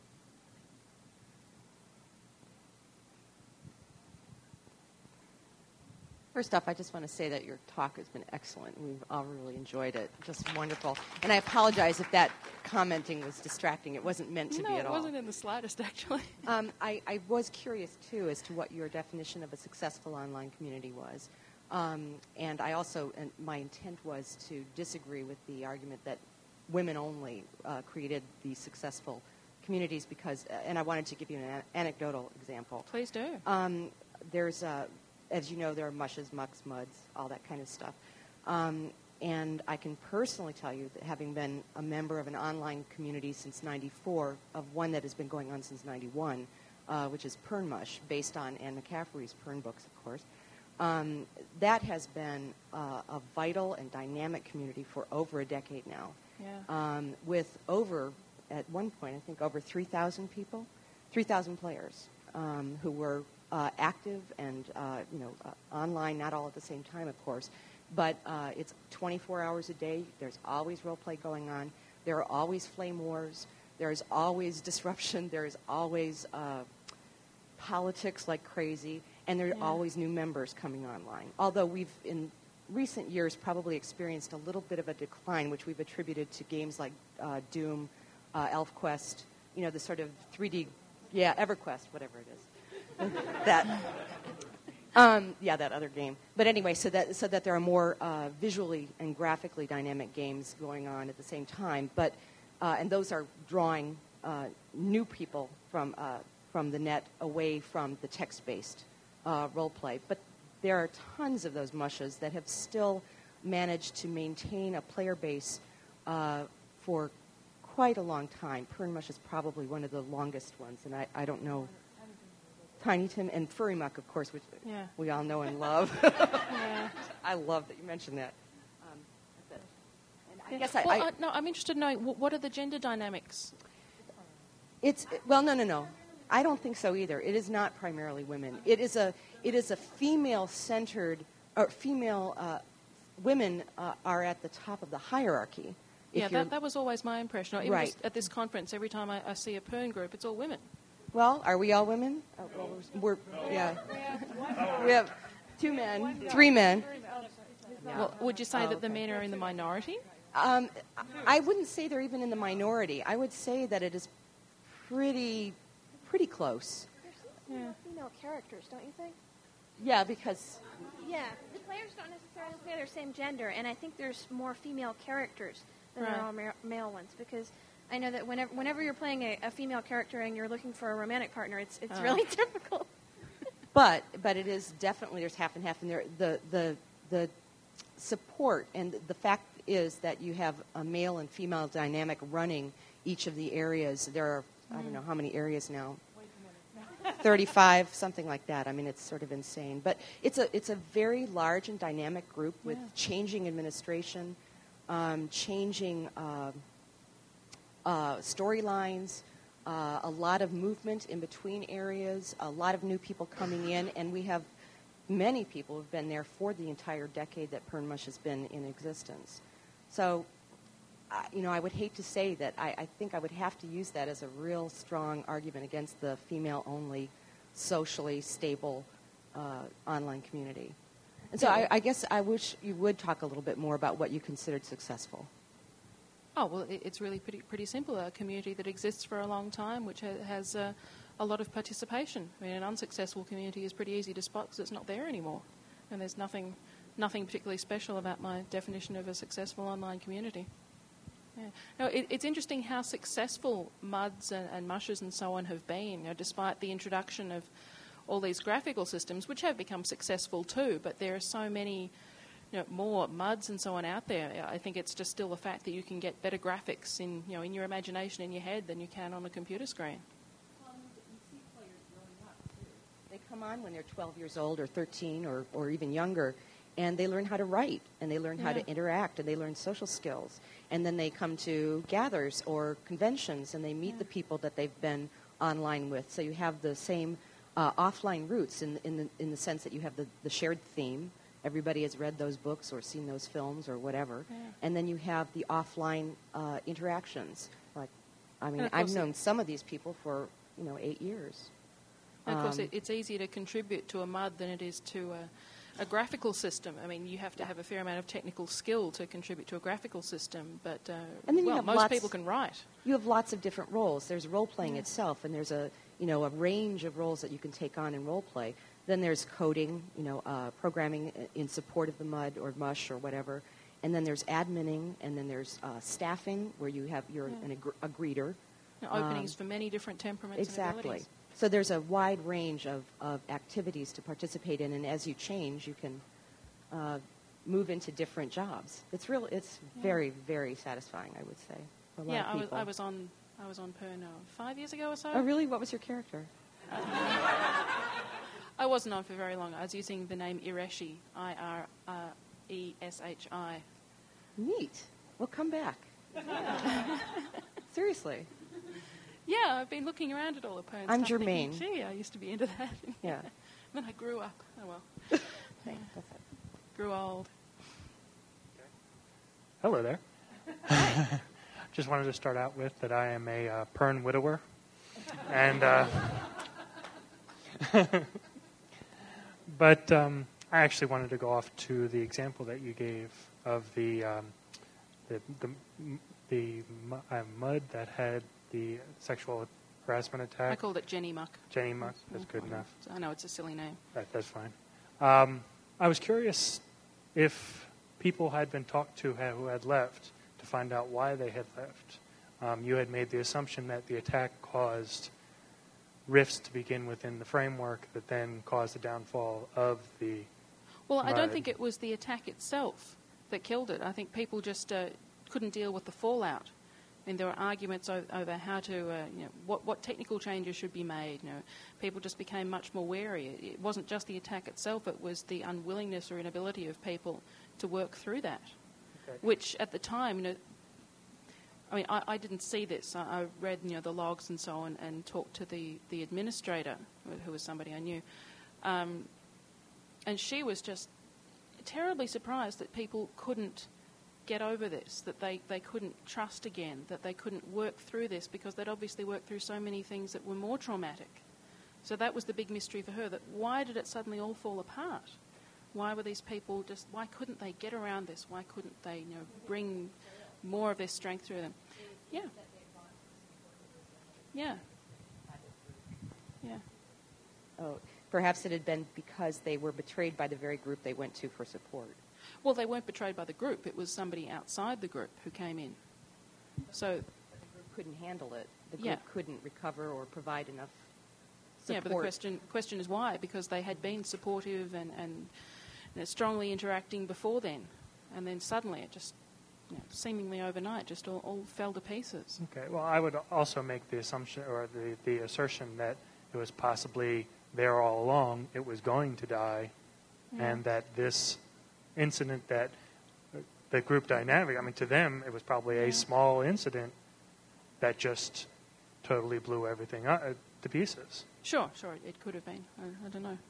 First off, I just want to say that your talk has been excellent. We've all really enjoyed it. Just wonderful. And I apologize if that commenting was distracting. It wasn't meant to be at all. No, it wasn't in the slightest, actually. I was curious, too, as to what your definition of a successful online community was. And I also, my intent was to disagree with the argument that women only created the successful communities because, and I wanted to give you an anecdotal example. Please do. There's as you know, there are mushes, mucks, muds, all that kind of stuff. And I can personally tell you that having been a member of an online community since '94, of one that has been going on since '91, which is Pern Mush, based on Anne McCaffrey's Pern books, of course, that has been a vital and dynamic community for over a decade now. Yeah. With over, at one point, I think over 3,000 people, 3,000 players who were active and online, not all at the same time, of course, but it's 24 hours a day. There's always role play going on. There are always flame wars. There's always disruption. There's always politics like crazy, and there are always new members coming online. Although we've, in recent years, probably experienced a little bit of a decline, which we've attributed to games like Doom, ElfQuest, the sort of 3D, EverQuest, whatever it is. that other game. But anyway, so that there are more visually and graphically dynamic games going on at the same time. But and those are drawing new people from the net away from the text-based role play. But there are tons of those mushes that have still managed to maintain a player base for quite a long time. Pern Mush is probably one of the longest ones, and I don't know. Tiny Tim and Furry Muck, of course, which we all know and love. I love that you mentioned that. And I guess I'm interested in knowing what are the gender dynamics? No. I don't think so either. It is not primarily women. It is a female-centered, or female women are at the top of the hierarchy. That was always my impression. Even Right. just at this conference, every time I see a Pern group, it's all women. Well, are we all women? We have 2 men, 3 men. Well, would you say that the men are in the minority? I wouldn't say they're even in the minority. I would say that it is pretty close. There's some more female characters, don't you think? Yeah, because... Yeah, the players don't necessarily play their same gender, and I think there's more female characters than there are male ones, because I know that whenever you're playing a female character and you're looking for a romantic partner, it's really difficult. But it is definitely, there's half and half, and the support, and the fact is that you have a male and female dynamic running each of the areas. There are, I don't know how many areas now. 35, something like that. I mean, it's sort of insane. But it's a very large and dynamic group with changing administration, changing storylines, a lot of movement in between areas, a lot of new people coming in, and we have many people who've been there for the entire decade that Pernmush has been in existence. So, I would hate to say that. I think I would have to use that as a real strong argument against the female-only, socially stable online community. And so I guess I wish you would talk a little bit more about what you considered successful. Oh, well, it's really pretty simple. A community that exists for a long time, which has a lot of participation. I mean, an unsuccessful community is pretty easy to spot because it's not there anymore. And there's nothing particularly special about my definition of a successful online community. Yeah. No, it's interesting how successful MUDs and mushes and so on have been, despite the introduction of all these graphical systems, which have become successful too, but there are so many more MUDs and so on out there. I think it's just still the fact that you can get better graphics in your imagination, in your head, than you can on a computer screen. Well, you see players growing up too. They come on when they're 12 years old or 13 or even younger, and they learn how to write, and they learn how to interact, and they learn social skills. And then they come to gathers or conventions, and they meet the people that they've been online with. So you have the same offline roots in the sense that you have the shared theme. Everybody has read those books or seen those films or whatever. Yeah. And then you have the offline interactions. I've known some of these people for 8 years. And of course, it's easier to contribute to a MUD than it is to a graphical system. I mean, you have to have a fair amount of technical skill to contribute to a graphical system, but and then most people can write. You have lots of different roles. There's role-playing itself, and there's a range of roles that you can take on in role-play. Then there's coding, programming in support of the MUD or mush or whatever. And then there's adminning, and then there's staffing, where you're a greeter. Openings for many different temperaments and abilities. So there's a wide range of activities to participate in, and as you change, you can move into different jobs. It's very, very satisfying, I would say, for a lot of people. I was on Pern 5 years ago or so. Oh, really? What was your character? I wasn't on for very long. I was using the name Ireshi, I-R-E-S-H-I. Neat. Well, come back. Seriously. Yeah, I've been looking around at all the Pern I'm stuff. Germaine. Thinking, gee, I used to be into that. Yeah. Then I grew up. Oh, well. Thanks. That's it. Grew old. Hello there. Just wanted to start out with that I am a Pern widower. And... But I actually wanted to go off to the example that you gave of the MUD that had the sexual harassment attack. I called it Jenny Muck. Jenny Muck, that's good enough. I know it's a silly name. That's fine. I was curious if people had been talked to who had left to find out why they had left. You had made the assumption that the attack caused rifts to begin within the framework that then caused the downfall of the Well, I don't MUD. think it was the attack itself that killed it. I think people just couldn't deal with the fallout. I mean, there were arguments over how to, what technical changes should be made. People just became much more wary. It wasn't just the attack itself; it was the unwillingness or inability of people to work through that. Okay. Which, at the time, I mean, I didn't see this. I read, the logs and so on, and talked to the administrator, who was somebody I knew, and she was just terribly surprised that people couldn't get over this, that they couldn't trust again, that they couldn't work through this because they'd obviously worked through so many things that were more traumatic. So that was the big mystery for her, that why did it suddenly all fall apart? Why were these people why couldn't they get around this? Why couldn't they, bring more of their strength through them? Yeah. Yeah. Yeah. Oh, perhaps it had been because they were betrayed by the very group they went to for support. Well, they weren't betrayed by the group. It was somebody outside the group who came in. So the group couldn't handle it. The group couldn't recover or provide enough support. Yeah, but the question is why? Because they had been supportive and strongly interacting before then. And then suddenly it just, seemingly overnight, just all fell to pieces. Okay. Well, I would also make the assumption or the assertion that it was possibly there all along, it was going to die, and that this incident that the group dynamic, I mean, to them, it was probably a small incident that just totally blew everything up to pieces. Sure, it could have been. I don't know.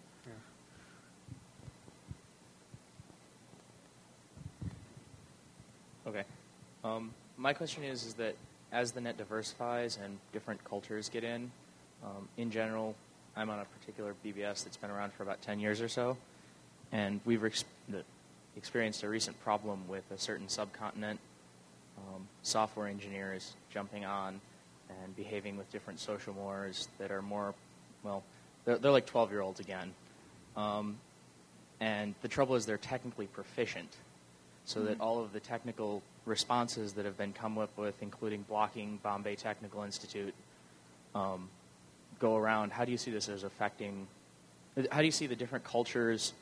Okay. My question is that as the net diversifies and different cultures get in general, I'm on a particular BBS that's been around for about 10 years or so, and we've experienced a recent problem with a certain subcontinent, software engineers jumping on and behaving with different social mores that are more, well, they're like 12-year-olds again. And the trouble is they're technically proficient, so that all of the technical responses that have been come up with, including blocking Bombay Technical Institute, go around. How do you see this as affecting, how do you see the different cultures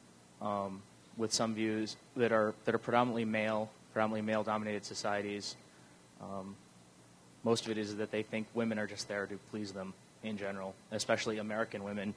with some views that are predominantly male-dominated societies? Most of it is that they think women are just there to please them in general, especially American women.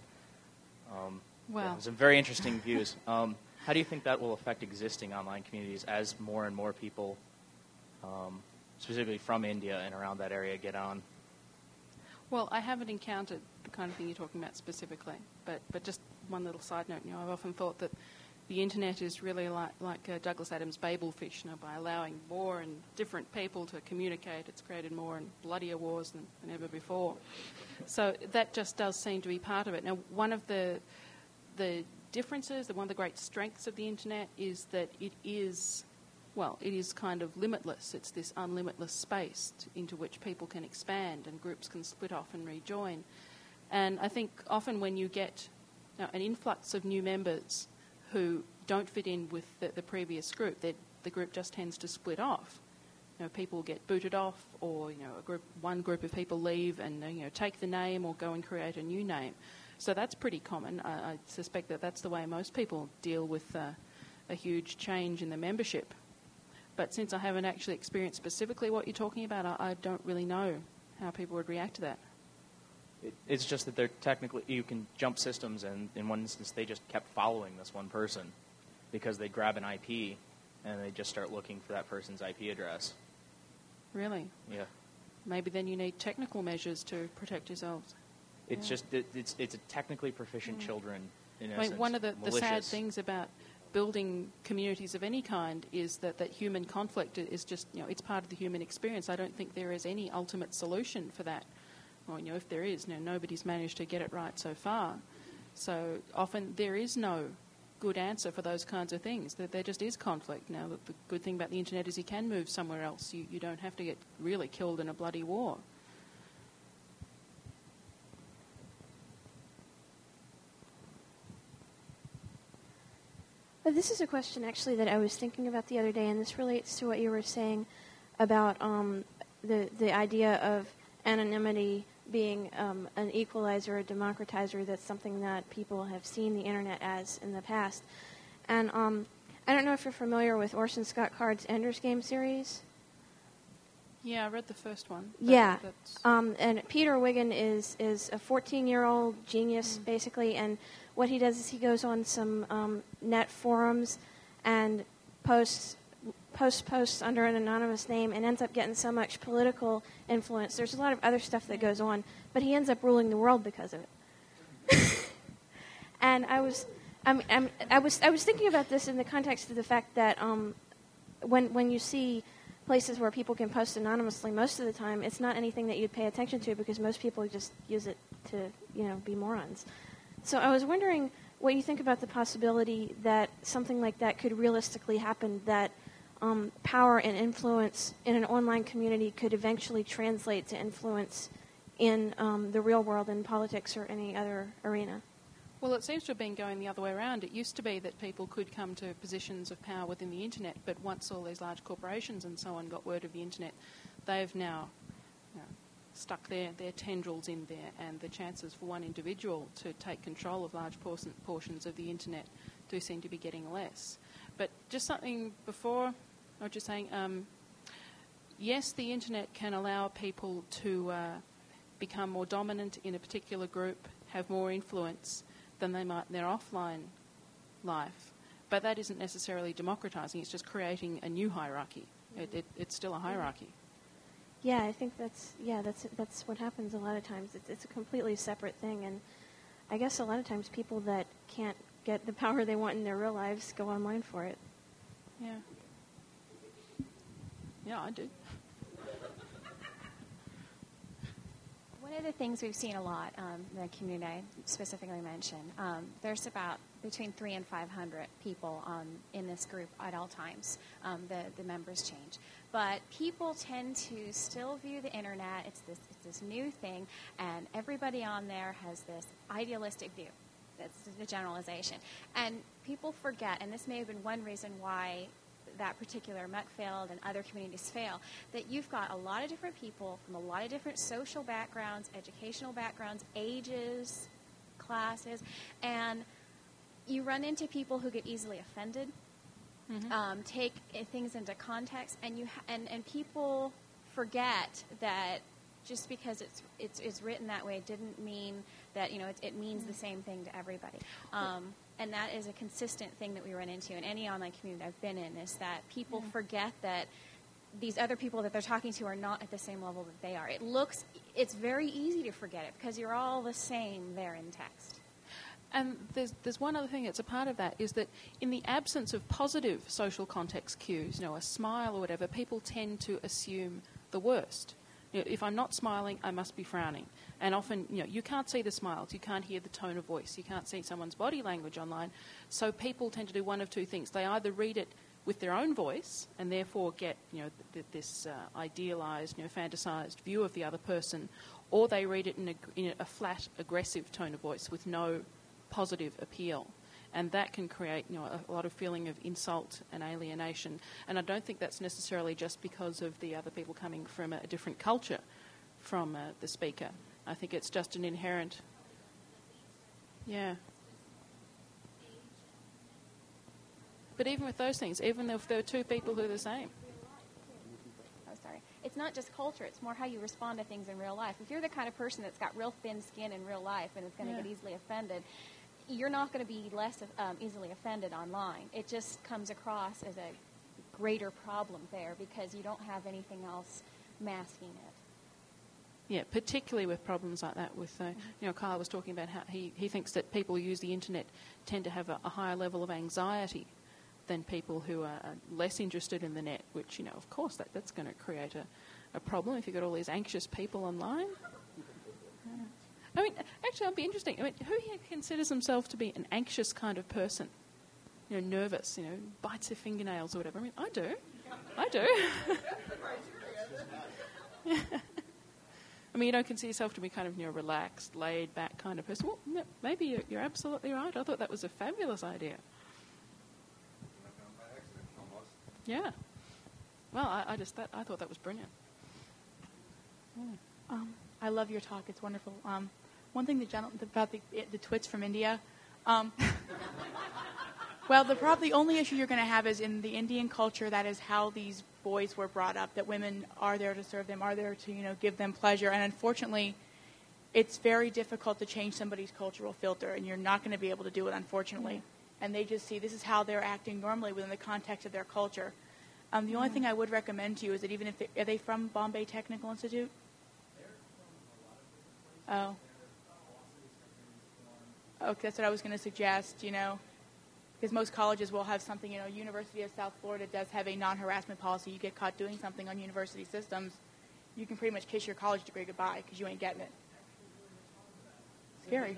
Some very interesting views. How do you think that will affect existing online communities as more and more people, specifically from India and around that area, get on? Well, I haven't encountered the kind of thing you're talking about specifically, but just one little side note. I've often thought that the internet is really like Douglas Adams' Babelfish. By allowing more and different people to communicate, it's created more and bloodier wars than ever before. So that just does seem to be part of it. Now, one of the differences, one of the great strengths of the internet is that it is kind of limitless. It's this unlimitless space into which people can expand and groups can split off and rejoin. And I think often when you get an influx of new members who don't fit in with the previous group, the group just tends to split off. People get booted off, or one group of people leave and take the name or go and create a new name. So that's pretty common. I suspect that that's the way most people deal with a huge change in the membership. But since I haven't actually experienced specifically what you're talking about, I don't really know how people would react to that. It's just that they're technically, you can jump systems, and in one instance they just kept following this one person because they grab an IP and they just start looking for that person's IP address. Really? Yeah. Maybe then you need technical measures to protect yourselves. It's just it's a technically proficient children in essence. One of the sad things about building communities of any kind is that human conflict is just it's part of the human experience. I don't think there is any ultimate solution for that. Well, if there is, nobody's managed to get it right so far. So often there is no good answer for those kinds of things. There just is conflict. Now, the good thing about the internet is you can move somewhere else. You don't have to get really killed in a bloody war. This is a question, actually, that I was thinking about the other day, and this relates to what you were saying about the idea of anonymity being an equalizer, a democratizer. That's something that people have seen the internet as in the past. And I don't know if you're familiar with Orson Scott Card's Ender's Game series. Yeah, I read the first one. Yeah, and Peter Wiggin is a 14-year-old genius, basically, and what he does is he goes on some net forums and posts under an anonymous name and ends up getting so much political influence. There's a lot of other stuff that goes on, but he ends up ruling the world because of it. And I was thinking about this in the context of the fact that when you see places where people can post anonymously, most of the time it's not anything that you'd pay attention to because most people just use it to be morons. So I was wondering what you think about the possibility that something like that could realistically happen, that power and influence in an online community could eventually translate to influence in the real world, in politics or any other arena. Well, it seems to have been going the other way around. It used to be that people could come to positions of power within the internet, but once all these large corporations and so on got word of the internet, they've now stuck their tendrils in there, and the chances for one individual to take control of large portions of the internet do seem to be getting less. But just something before, I was just saying, yes, the internet can allow people to become more dominant in a particular group, have more influence than they might in their offline life. But that isn't necessarily democratizing, it's just creating a new hierarchy. It's still a hierarchy. Yeah, I think that's what happens a lot of times. It's a completely separate thing, and I guess a lot of times people that can't get the power they want in their real lives go online for it. Yeah. Yeah, I do. One of the things we've seen a lot in the community I specifically mentioned, there's about between 300 and 500 people in this group at all times. The members change. But people tend to still view the internet, it's this new thing, and everybody on there has this idealistic view. That's the generalization. And people forget, and this may have been one reason why that particular MUC failed and other communities fail, that you've got a lot of different people from a lot of different social backgrounds, educational backgrounds, ages, classes, and you run into people who get easily offended, take things into context, and and people forget that just because it's written that way didn't mean that it means the same thing to everybody. And that is a consistent thing that we run into in any online community I've been in, is that people forget that these other people that they're talking to are not at the same level that they are. It's very easy to forget it because you're all the same there in text. And there's one other thing that's a part of that, is that in the absence of positive social context cues, a smile or whatever, people tend to assume the worst. If I'm not smiling, I must be frowning. And often, you can't see the smiles, you can't hear the tone of voice, you can't see someone's body language online. So people tend to do one of two things. They either read it with their own voice and therefore get, this idealized, fantasized view of the other person, or they read it in a flat, aggressive tone of voice with no positive appeal. And that can create, a lot of feeling of insult and alienation. And I don't think that's necessarily just because of the other people coming from a different culture from the speaker. I think it's just an inherent... Yeah. But even with those things, even if there are two people who are the same... It's not just culture, it's more how you respond to things in real life. If you're the kind of person that's got real thin skin in real life and is going to get easily offended, you're not going to be less easily offended online. It just comes across as a greater problem there because you don't have anything else masking it. Yeah, particularly with problems like that. With Kyle was talking about how he thinks that people who use the internet tend to have a higher level of anxiety than people who are less interested in the net, which, of course, that's going to create a problem if you've got all these anxious people online. I mean, actually, it'll be interesting. I mean, who here considers himself to be an anxious kind of person? Nervous, bites their fingernails or whatever. I mean, I do. I mean, you don't consider yourself to be kind of, relaxed, laid-back kind of person. Well, maybe you're absolutely right. I thought that was a fabulous idea. Yeah. Well, I thought that was brilliant. Yeah. I love your talk. It's wonderful. One thing about the twits from India. Well, the only issue you're going to have is in the Indian culture. That is how these boys were brought up. That women are there to serve them, are there to give them pleasure. And unfortunately, it's very difficult to change somebody's cultural filter, and you're not going to be able to do it, unfortunately. And they just see this is how they're acting normally within the context of their culture. The only thing I would recommend to you is that even if are they from Bombay Technical Institute? Oh. Okay, that's what I was going to suggest, because most colleges will have something, University of South Florida does have a non-harassment policy. You get caught doing something on university systems, you can pretty much kiss your college degree goodbye because you ain't getting it. Scary.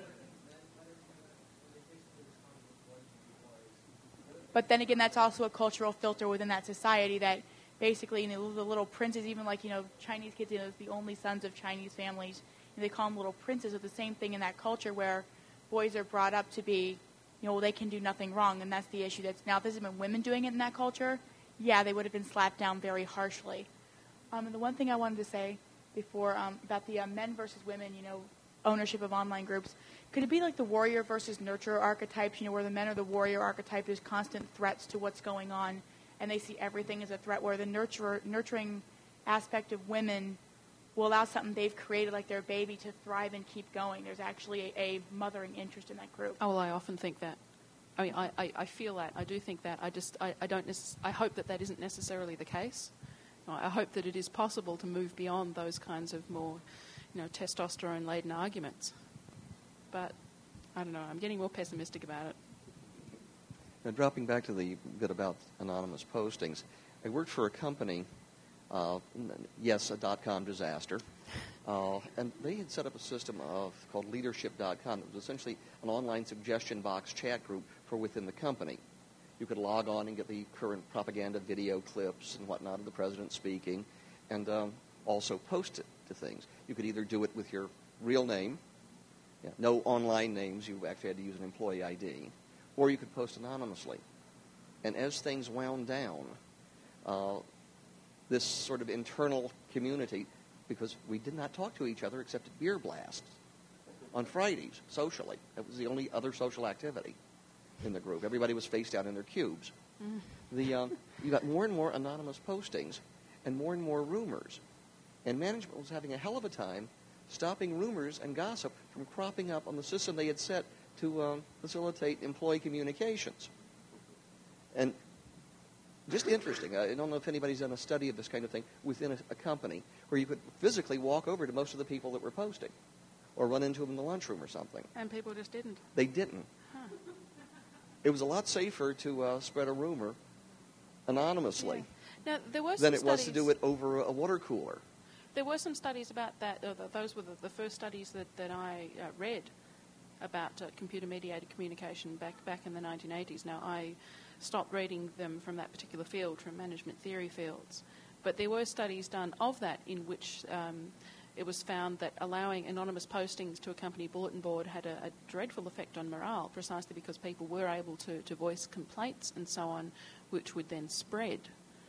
But then again, that's also a cultural filter within that society that basically, the little princes, even like, Chinese kids, the only sons of Chinese families, they call them little princes, are the same thing in that culture where boys are brought up to be, they can do nothing wrong, and that's the issue. Now, if this had been women doing it in that culture, yeah, they would have been slapped down very harshly. And the one thing I wanted to say before about the men versus women, ownership of online groups, could it be like the warrior versus nurturer archetypes, where the men are the warrior archetype, there's constant threats to what's going on, and they see everything as a threat, where the nurturing aspect of women will allow something they've created, like their baby, to thrive and keep going. There's actually a mothering interest in that group. Oh, well, I often think that. I mean, I feel that. I do think that. I hope that isn't necessarily the case. I hope that it is possible to move beyond those kinds of more, testosterone-laden arguments. But I don't know. I'm getting more pessimistic about it. Now, dropping back to the bit about anonymous postings, I worked for a company, yes, a .com disaster, and they had set up a system called Leadership.com. It was essentially an online suggestion box chat group for within the company. You could log on and get the current propaganda video clips and whatnot of the president speaking, and also post it to things. You could either do it with your real name, no online names, you actually had to use an employee ID, or you could post anonymously. And as things wound down, this sort of internal community, because we did not talk to each other except at beer blasts on Fridays, socially. That was the only other social activity in the group. Everybody was faced down in their cubes. You got more and more anonymous postings and more rumors. And management was having a hell of a time stopping rumors and gossip from cropping up on the system they had set to facilitate employee communications. And just interesting. I don't know if anybody's done a study of this kind of thing within a company where you could physically walk over to most of the people that were posting or run into them in the lunchroom or something. And people just didn't. They didn't. Huh. It was a lot safer to spread a rumor anonymously Now, there were than some it was to studies- do it over a water cooler. There were some studies about that. Those were the first studies that I read about computer-mediated communication back in the 1980s. Now, I stopped reading them from that particular field, from management theory fields. But there were studies done of that in which it was found that allowing anonymous postings to a company bulletin board had a dreadful effect on morale, precisely because people were able to voice complaints and so on, which would then spread.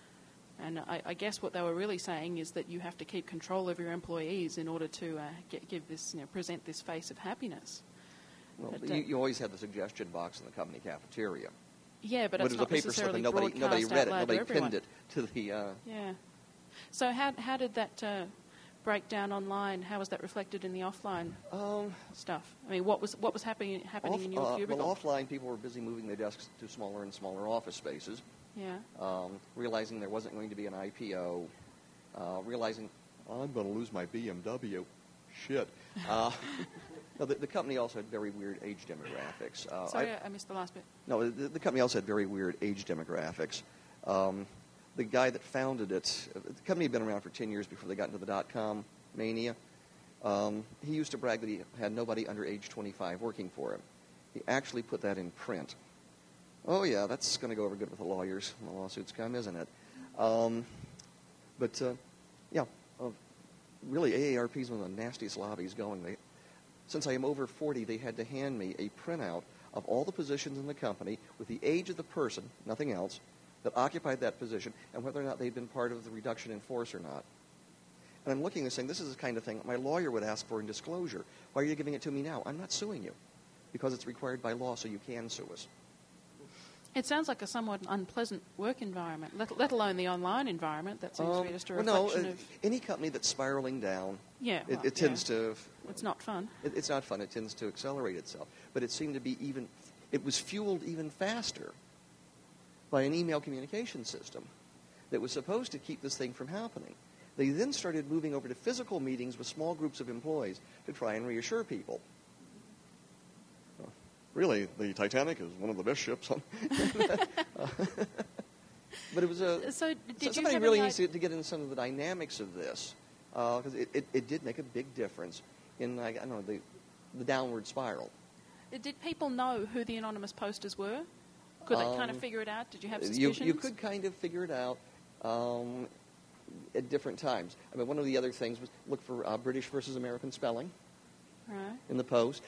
And I guess what they were really saying is that you have to keep control of your employees in order to present this face of happiness. Well, But, you always had the suggestion box in the company cafeteria. Yeah, but When it's it was not a paper slip necessarily and nobody broadcast read out it, loud nobody to everyone. pinned it to the... Yeah. So how did that break down online? How was that reflected in the offline stuff? I mean, what was happening in your cubicle? Well, offline, people were busy moving their desks to smaller and smaller office spaces. Yeah. Realizing there wasn't going to be an IPO, realizing, I'm going to lose my BMW. Shit. No, the company also had very weird age demographics. Sorry, I missed the last bit. No, the company also had very weird age demographics. The guy that founded it, the company had been around for 10 years before they got into the dot-com mania. He used to brag that he had nobody under age 25 working for him. He actually put that in print. Oh, yeah, that's going to go over good with the lawyers when the lawsuits come, isn't it? Really, AARP is one of the nastiest lobbies going. Since I am over 40, they had to hand me a printout of all the positions in the company with the age of the person, nothing else, that occupied that position and whether or not they'd been part of the reduction in force or not. And I'm looking and saying, this is the kind of thing my lawyer would ask for in disclosure. Why are you giving it to me now? I'm not suing you because it's required by law, so you can sue us. It sounds like a somewhat unpleasant work environment, let alone the online environment. That seems to be just a reflection of... any company that's spiraling down, Yeah, well, it tends to... It's not fun. It's not fun. It tends to accelerate itself. But it seemed to be it was fueled even faster by an email communication system that was supposed to keep this thing from happening. They then started moving over to physical meetings with small groups of employees to try and reassure people. Really, the Titanic is one of the best ships. But it was somebody really needs to get into some of the dynamics of this, because it did make a big difference in the downward spiral. Did people know who the anonymous posters were? Could they kind of figure it out? Did you have suspicions? You could kind of figure it out at different times. I mean, one of the other things was look for British versus American spelling in the post.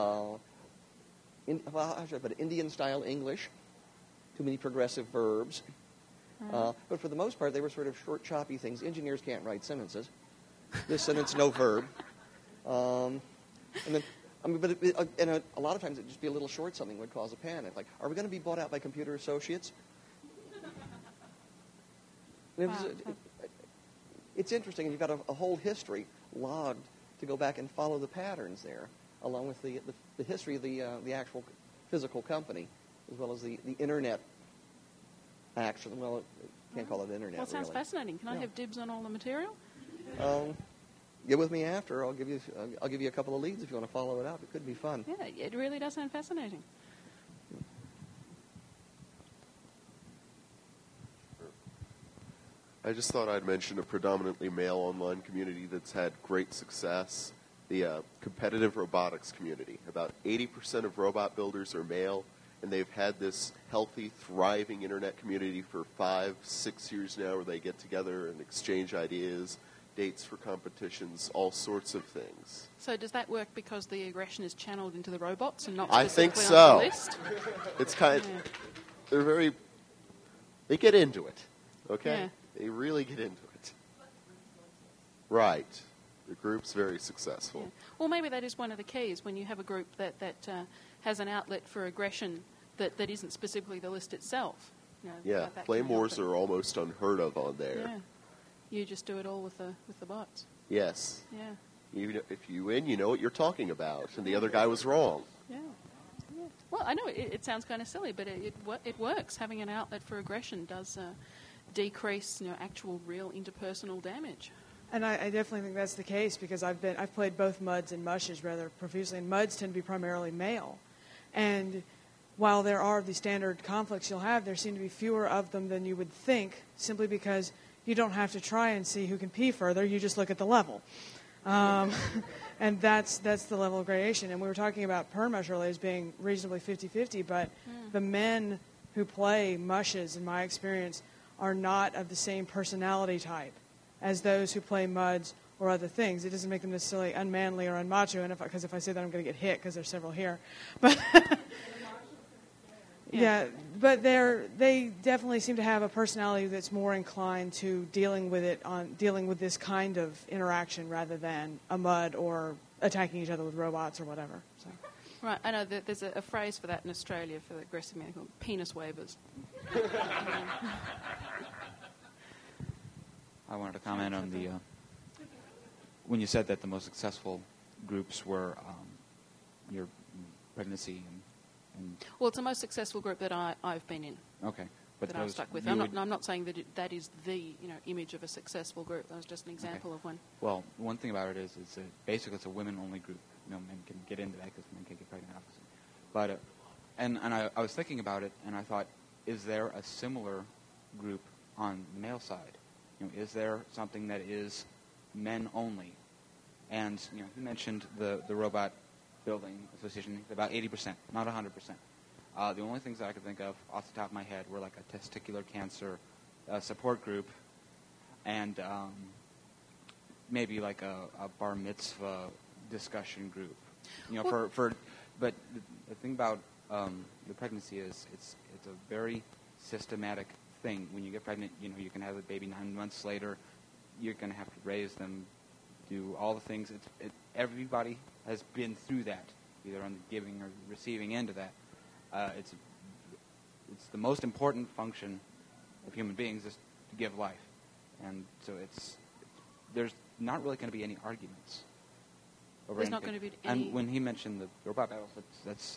Indian-style English, too many progressive verbs. But for the most part, they were sort of short, choppy things. Engineers can't write sentences. This sentence, no verb. A lot of times it'd just be a little short something would cause a panic. Like, are we going to be bought out by Computer Associates? it's interesting. You've got a whole history logged to go back and follow the patterns there, along with the history of the actual physical company, as well as the internet action. Well, can't call it internet. Well, it sounds really. fascinating. Can I have dibs on all the material? Get with me after. I'll give you a couple of leads if you want to follow it up. It could be fun. Yeah, it really does sound fascinating. I just thought I'd mention a predominantly male online community that's had great success, the competitive robotics community. About 80% of robot builders are male, and they've had this healthy, thriving internet community for 5-6 years now where they get together and exchange ideas, dates for competitions, all sorts of things. So does that work because the aggression is channeled into the robots and not I think specifically on the so. list? It's kind of, they get into it, okay? Yeah. They really get into it. Right. The group's very successful. Yeah. Well, maybe that is one of the keys when you have a group that has an outlet for aggression that isn't specifically the list itself. You know, Yeah, that flame can help wars it. are almost unheard of on there. Yeah. You just do it all with the bots. Yes. Yeah. If you win, you know what you're talking about, and the other guy was wrong. Yeah. Yeah. Well, I know it sounds kind of silly, but it works. Having an outlet for aggression does decrease, actual real interpersonal damage. And I definitely think that's the case because I've played both MUDs and mushes rather profusely, and MUDs tend to be primarily male. And while there are the standard conflicts you'll have, there seem to be fewer of them than you would think, simply because you don't have to try and see who can pee further. You just look at the level. And that's the level of gradation. And we were talking about permush earlier as being reasonably 50-50, but the men who play mushes, in my experience, are not of the same personality type as those who play MUDs or other things. It doesn't make them necessarily unmanly or unmacho, because if I say that, I'm going to get hit because there's several here. But yeah, but they definitely seem to have a personality that's more inclined to dealing with this kind of interaction rather than a MUD or attacking each other with robots or whatever. So. Right, I know that there's a phrase for that in Australia for the aggressive men called penis waivers. I wanted to comment on the when you said that the most successful groups were your pregnancy and well, it's the most successful group that I've been in. Okay, but that I'm stuck with. I'm not saying that that is the image of a successful group. That was just an example of one. Well, one thing about it is basically it's a women-only group. Men can get into that because men can get pregnant, obviously. But and I was thinking about it, and I thought, is there a similar group on the male side? Is there something that is men only? And you mentioned the Robot Building Association, about 80%, not 100%. The only things that I could think of off the top of my head were like a testicular cancer support group, and maybe like a bar mitzvah discussion group. But the thing about the pregnancy is it's a very systematic thing. When you get pregnant, you can have a baby 9 months later. You're going to have to raise them, do all the things. Everybody has been through that, either on the giving or receiving end of that. It's the most important function of human beings is to give life, and so there's not really going to be any arguments. There's not going to be any. And when he mentioned the robot battles, that's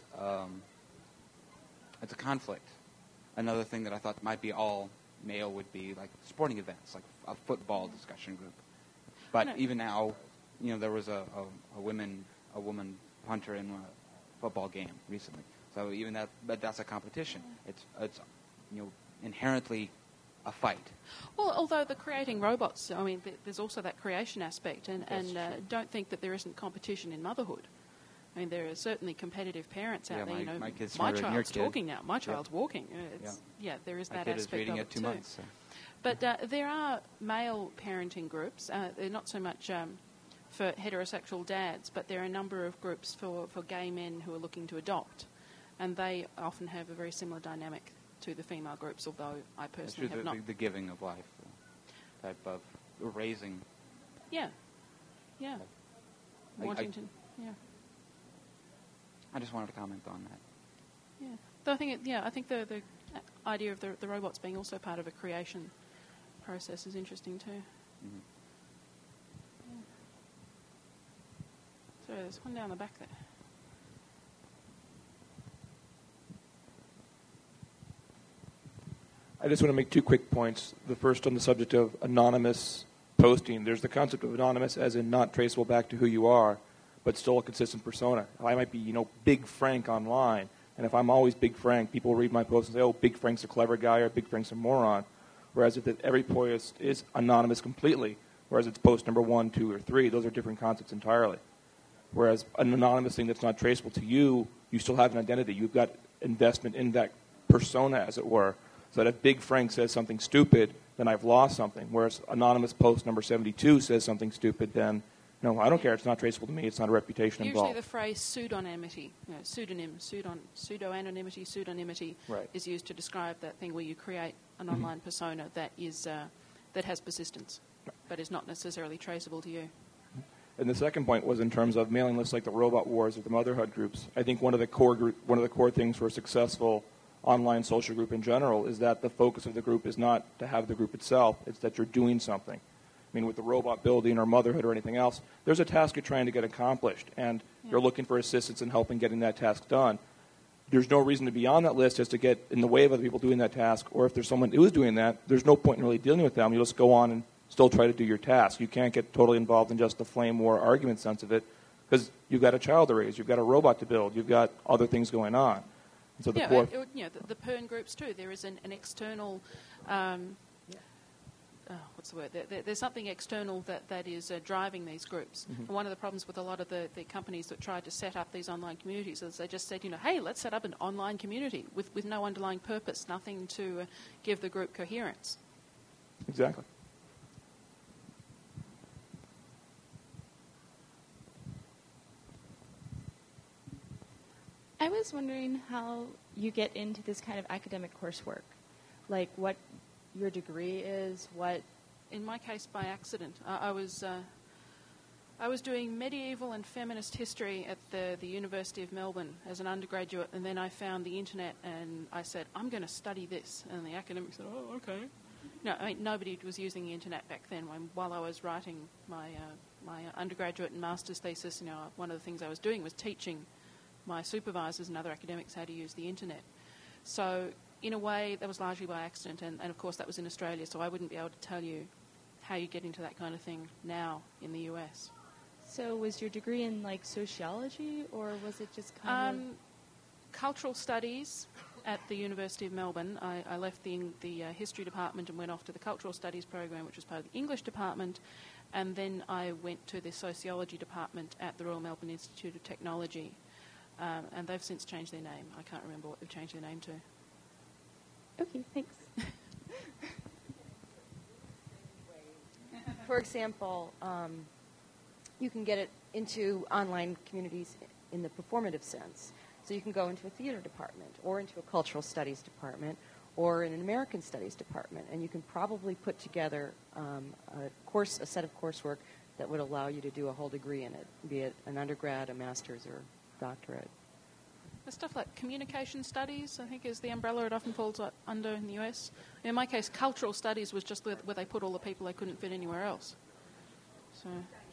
a conflict. Another thing that I thought might be all male would be like sporting events, like a football discussion group. But even now, there was a woman punter in a football game recently. So even but that's a competition. It's inherently a fight. Well, although the creating robots, there's also that creation aspect, and don't think that there isn't competition in motherhood. There are certainly competitive parents out there. My kid's my smarter than your child's kid. talking now. My child's walking. There is my that kid aspect is reading of at it 2 too. months. So. But there are male parenting groups. They're not so much for heterosexual dads, but there are a number of groups for gay men who are looking to adopt, and they often have a very similar dynamic to the female groups, although I personally have not. The giving of life, type of raising. Yeah. Washington. I just wanted to comment on that. Yeah. Though I think the idea of the robots being also part of a creation process is interesting too. Mm-hmm. Sorry, there's one down the back there. I just want to make 2 quick points. The first on the subject of anonymous posting. There's the concept of anonymous as in not traceable back to who you are, but still a consistent persona. I might be, Big Frank online, and if I'm always Big Frank, people read my post and say, oh, Big Frank's a clever guy or Big Frank's a moron. Whereas if every post is anonymous completely, whereas it's post number 1, 2, or 3, those are different concepts entirely. Whereas an anonymous thing that's not traceable to you, you still have an identity. You've got investment in that persona, as it were. So that if Big Frank says something stupid, then I've lost something. Whereas anonymous post number 72 says something stupid, then, I don't care. It's not traceable to me. It's not a reputation involved. Usually the phrase pseudonymity, pseudonymity right. is used to describe that thing where you create an online persona that is that has persistence, but is not necessarily traceable to you. And the second point was in terms of mailing lists like the Robot Wars or the Motherhood groups. I think one of the core things for a successful online social group in general is that the focus of the group is not to have the group itself, it's that you're doing something. I mean, with the robot building or motherhood or anything else, there's a task you're trying to get accomplished, and you're looking for assistance in helping getting that task done. There's no reason to be on that list as to get in the way of other people doing that task, or if there's someone who is doing that, there's no point in really dealing with them. You'll just go on and still try to do your task. You can't get totally involved in just the flame war argument sense of it, because you've got a child to raise, you've got a robot to build, you've got other things going on. And so the PERN groups too. There is an external, what's the word? There's something external that is driving these groups. Mm-hmm. And one of the problems with a lot of the companies that tried to set up these online communities is they just said, hey, let's set up an online community with no underlying purpose, nothing to give the group coherence. Exactly. I was wondering how you get into this kind of academic coursework, like what your degree is, what... In my case, by accident. I was doing medieval and feminist history at the University of Melbourne as an undergraduate, and then I found the internet and I said, I'm going to study this. And the academics said, oh, okay. No, nobody was using the internet back then. While I was writing my undergraduate and master's thesis, one of the things I was doing was teaching my supervisors and other academics how to use the internet. So in a way, that was largely by accident, and of course that was in Australia, so I wouldn't be able to tell you how you get into that kind of thing now in the US. So was your degree in sociology, or was it just kind of... Cultural studies at the University of Melbourne. I left the history department and went off to the cultural studies program, which was part of the English department, and then I went to the sociology department at the Royal Melbourne Institute of Technology. And they've since changed their name. I can't remember what they've changed their name to. Okay, thanks. For example, you can get it into online communities in the performative sense. So you can go into a theater department or into a cultural studies department or in an American studies department, and you can probably put together a set of coursework that would allow you to do a whole degree in it, be it an undergrad, a master's, or doctorate. The stuff like communication studies, I think, is the umbrella it often falls under in the US. In my case, cultural studies was just where they put all the people they couldn't fit anywhere else. So.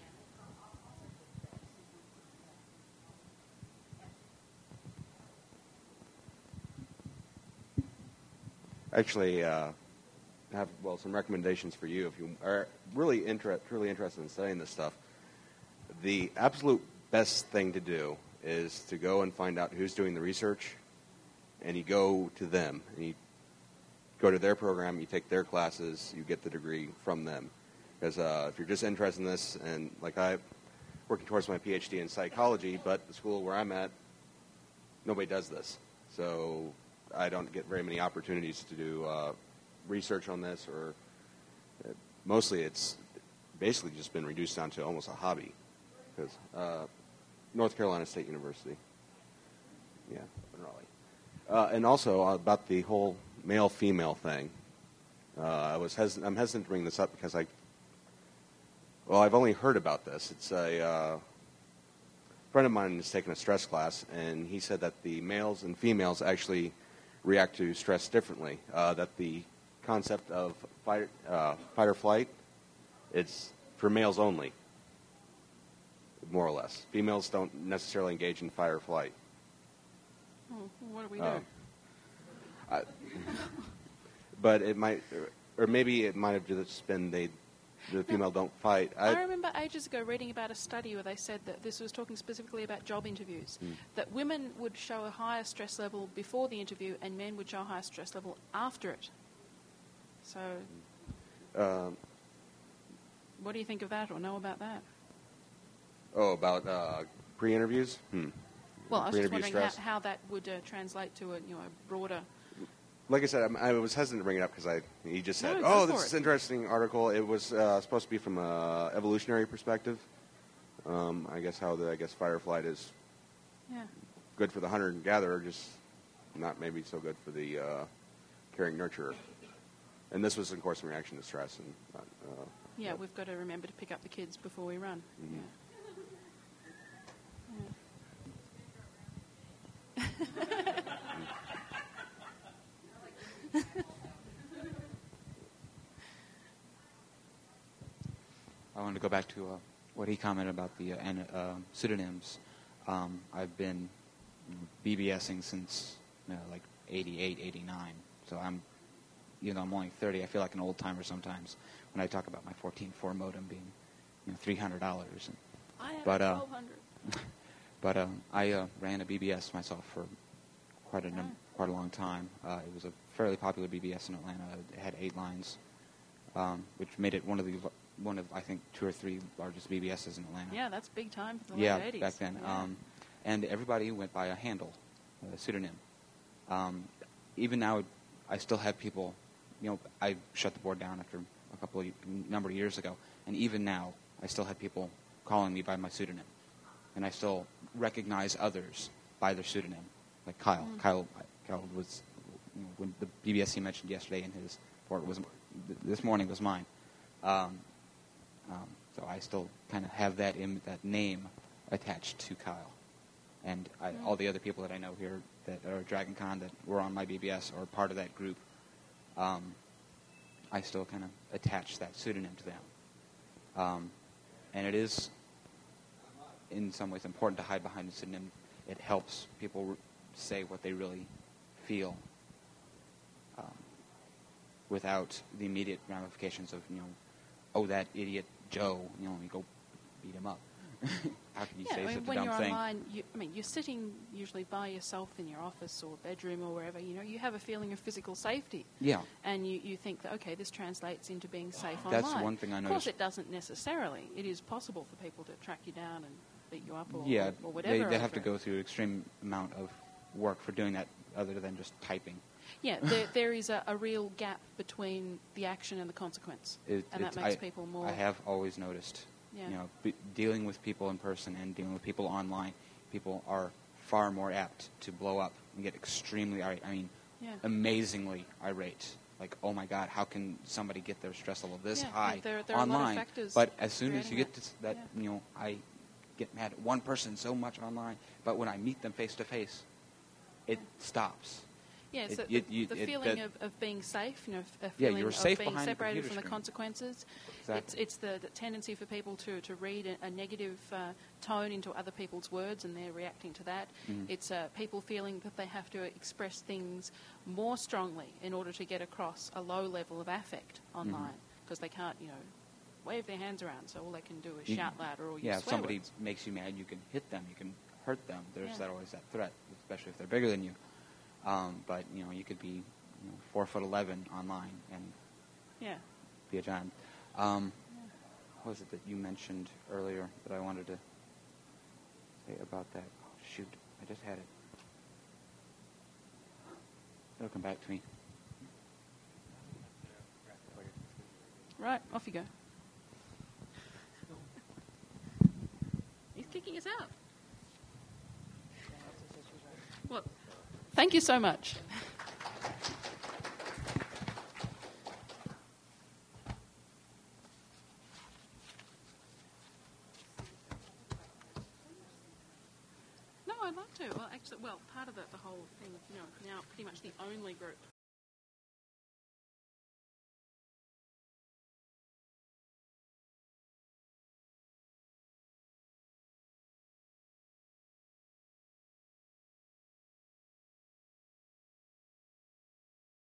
Actually, have some recommendations for you if you are really truly interested in studying this stuff. The absolute best thing to do is to go and find out who's doing the research, and you go to them, and you go to their program, you take their classes, you get the degree from them. Because if you're just interested in this, and I'm working towards my PhD in psychology, but the school where I'm at, nobody does this. So I don't get very many opportunities to do research on this, or mostly it's basically just been reduced down to almost a hobby. Because North Carolina State University. Yeah, in Raleigh. And also about the whole male-female thing. I'm hesitant to bring this up because I've only heard about this. It's a friend of mine has taken a stress class, and he said that the males and females actually react to stress differently. That the concept of fight or flight, it's for males only. more or less. Females don't necessarily engage in fight or flight. Oh, what do we do? But it might, or maybe it might have just been the female don't fight. I remember ages ago reading about a study where they said that this was talking specifically about job interviews, that women would show a higher stress level before the interview and men would show a higher stress level after it. So, what do you think of that or know about that? Oh, about pre-interviews? Well, I was just wondering stress. how that would translate to a broader... Like I said, I was hesitant to bring it up because he just said, No, "Oh, this is an interesting article." It was supposed to be from an evolutionary perspective. I guess fight or flight is good for the hunter and gatherer, just not maybe so good for the caring nurturer. And this was, of course, in reaction to stress. And we've got to remember to pick up the kids before we run. Mm-hmm. I wanted to go back to what he commented about the pseudonyms. I've been BBSing since like 88, 89. So I'm only 30. I feel like an old timer sometimes when I talk about my 14.4 modem being $300. I have but $1,200. but I ran a BBS myself for quite a long time. It was a fairly popular BBS in Atlanta. It had 8 lines, which made it one of I think 2 or 3 largest BBSs in Atlanta. Yeah, that's big time for the late 80s. Back then. Yeah. And everybody went by a handle, a pseudonym. Even now, I still have people. I shut the board down after number of years ago, and even now, I still have people calling me by my pseudonym, and I still recognize others by their pseudonym, like Kyle. Kyle was when the BBS he mentioned yesterday in his report was this morning was mine. So I still kind of have that name attached to Kyle. And all the other people that I know here that are at Dragon Con that were on my BBS or part of that group, I still kind of attach that pseudonym to them. And it is, in some ways, important to hide behind a pseudonym. It helps people say what they really feel without the immediate ramifications of, oh, that idiot Joe, you go beat him up. How can you say such a when dumb you're thing? online, you're sitting usually by yourself in your office or bedroom or wherever. You have a feeling of physical safety. Yeah. And you think that, okay, this translates into being safe That's online. one thing I Of course, noticed. it doesn't necessarily. It is possible for people to track you down and beat you up or whatever. They have to go through an extreme amount of work for doing that other than just typing. Yeah, there is a real gap between the action and the consequence. And that makes people more... I have always noticed. Yeah. Dealing with people in person and dealing with people online, people are far more apt to blow up and get extremely irate. I mean, amazingly irate. Like, oh my God, how can somebody get their stress level this high there are online? a lot of factors But as soon as you creating get to that, I get mad at one person so much online, but when I meet them face to face, it stops. Yeah, so the feeling of being safe, a feeling you're of safe being behind separated the from the computer consequences. Exactly. It's the tendency for people to read a negative tone into other people's words and they're reacting to that. Mm. It's people feeling that they have to express things more strongly in order to get across a low level of affect online because they can't, wave their hands around, so all they can do is shout louder or use swear if somebody words. makes you mad, you can hit them, you can hurt them. There's always that threat, especially if they're bigger than you. But you could be 4'11" online and be a giant. What was it that you mentioned earlier that I wanted to say about that? Oh, shoot, I just had it. It'll come back to me. Right, off you go. He's kicking us out. Well, thank you so much. No, I'd love to. Well, actually, part of the whole thing, now pretty much the only group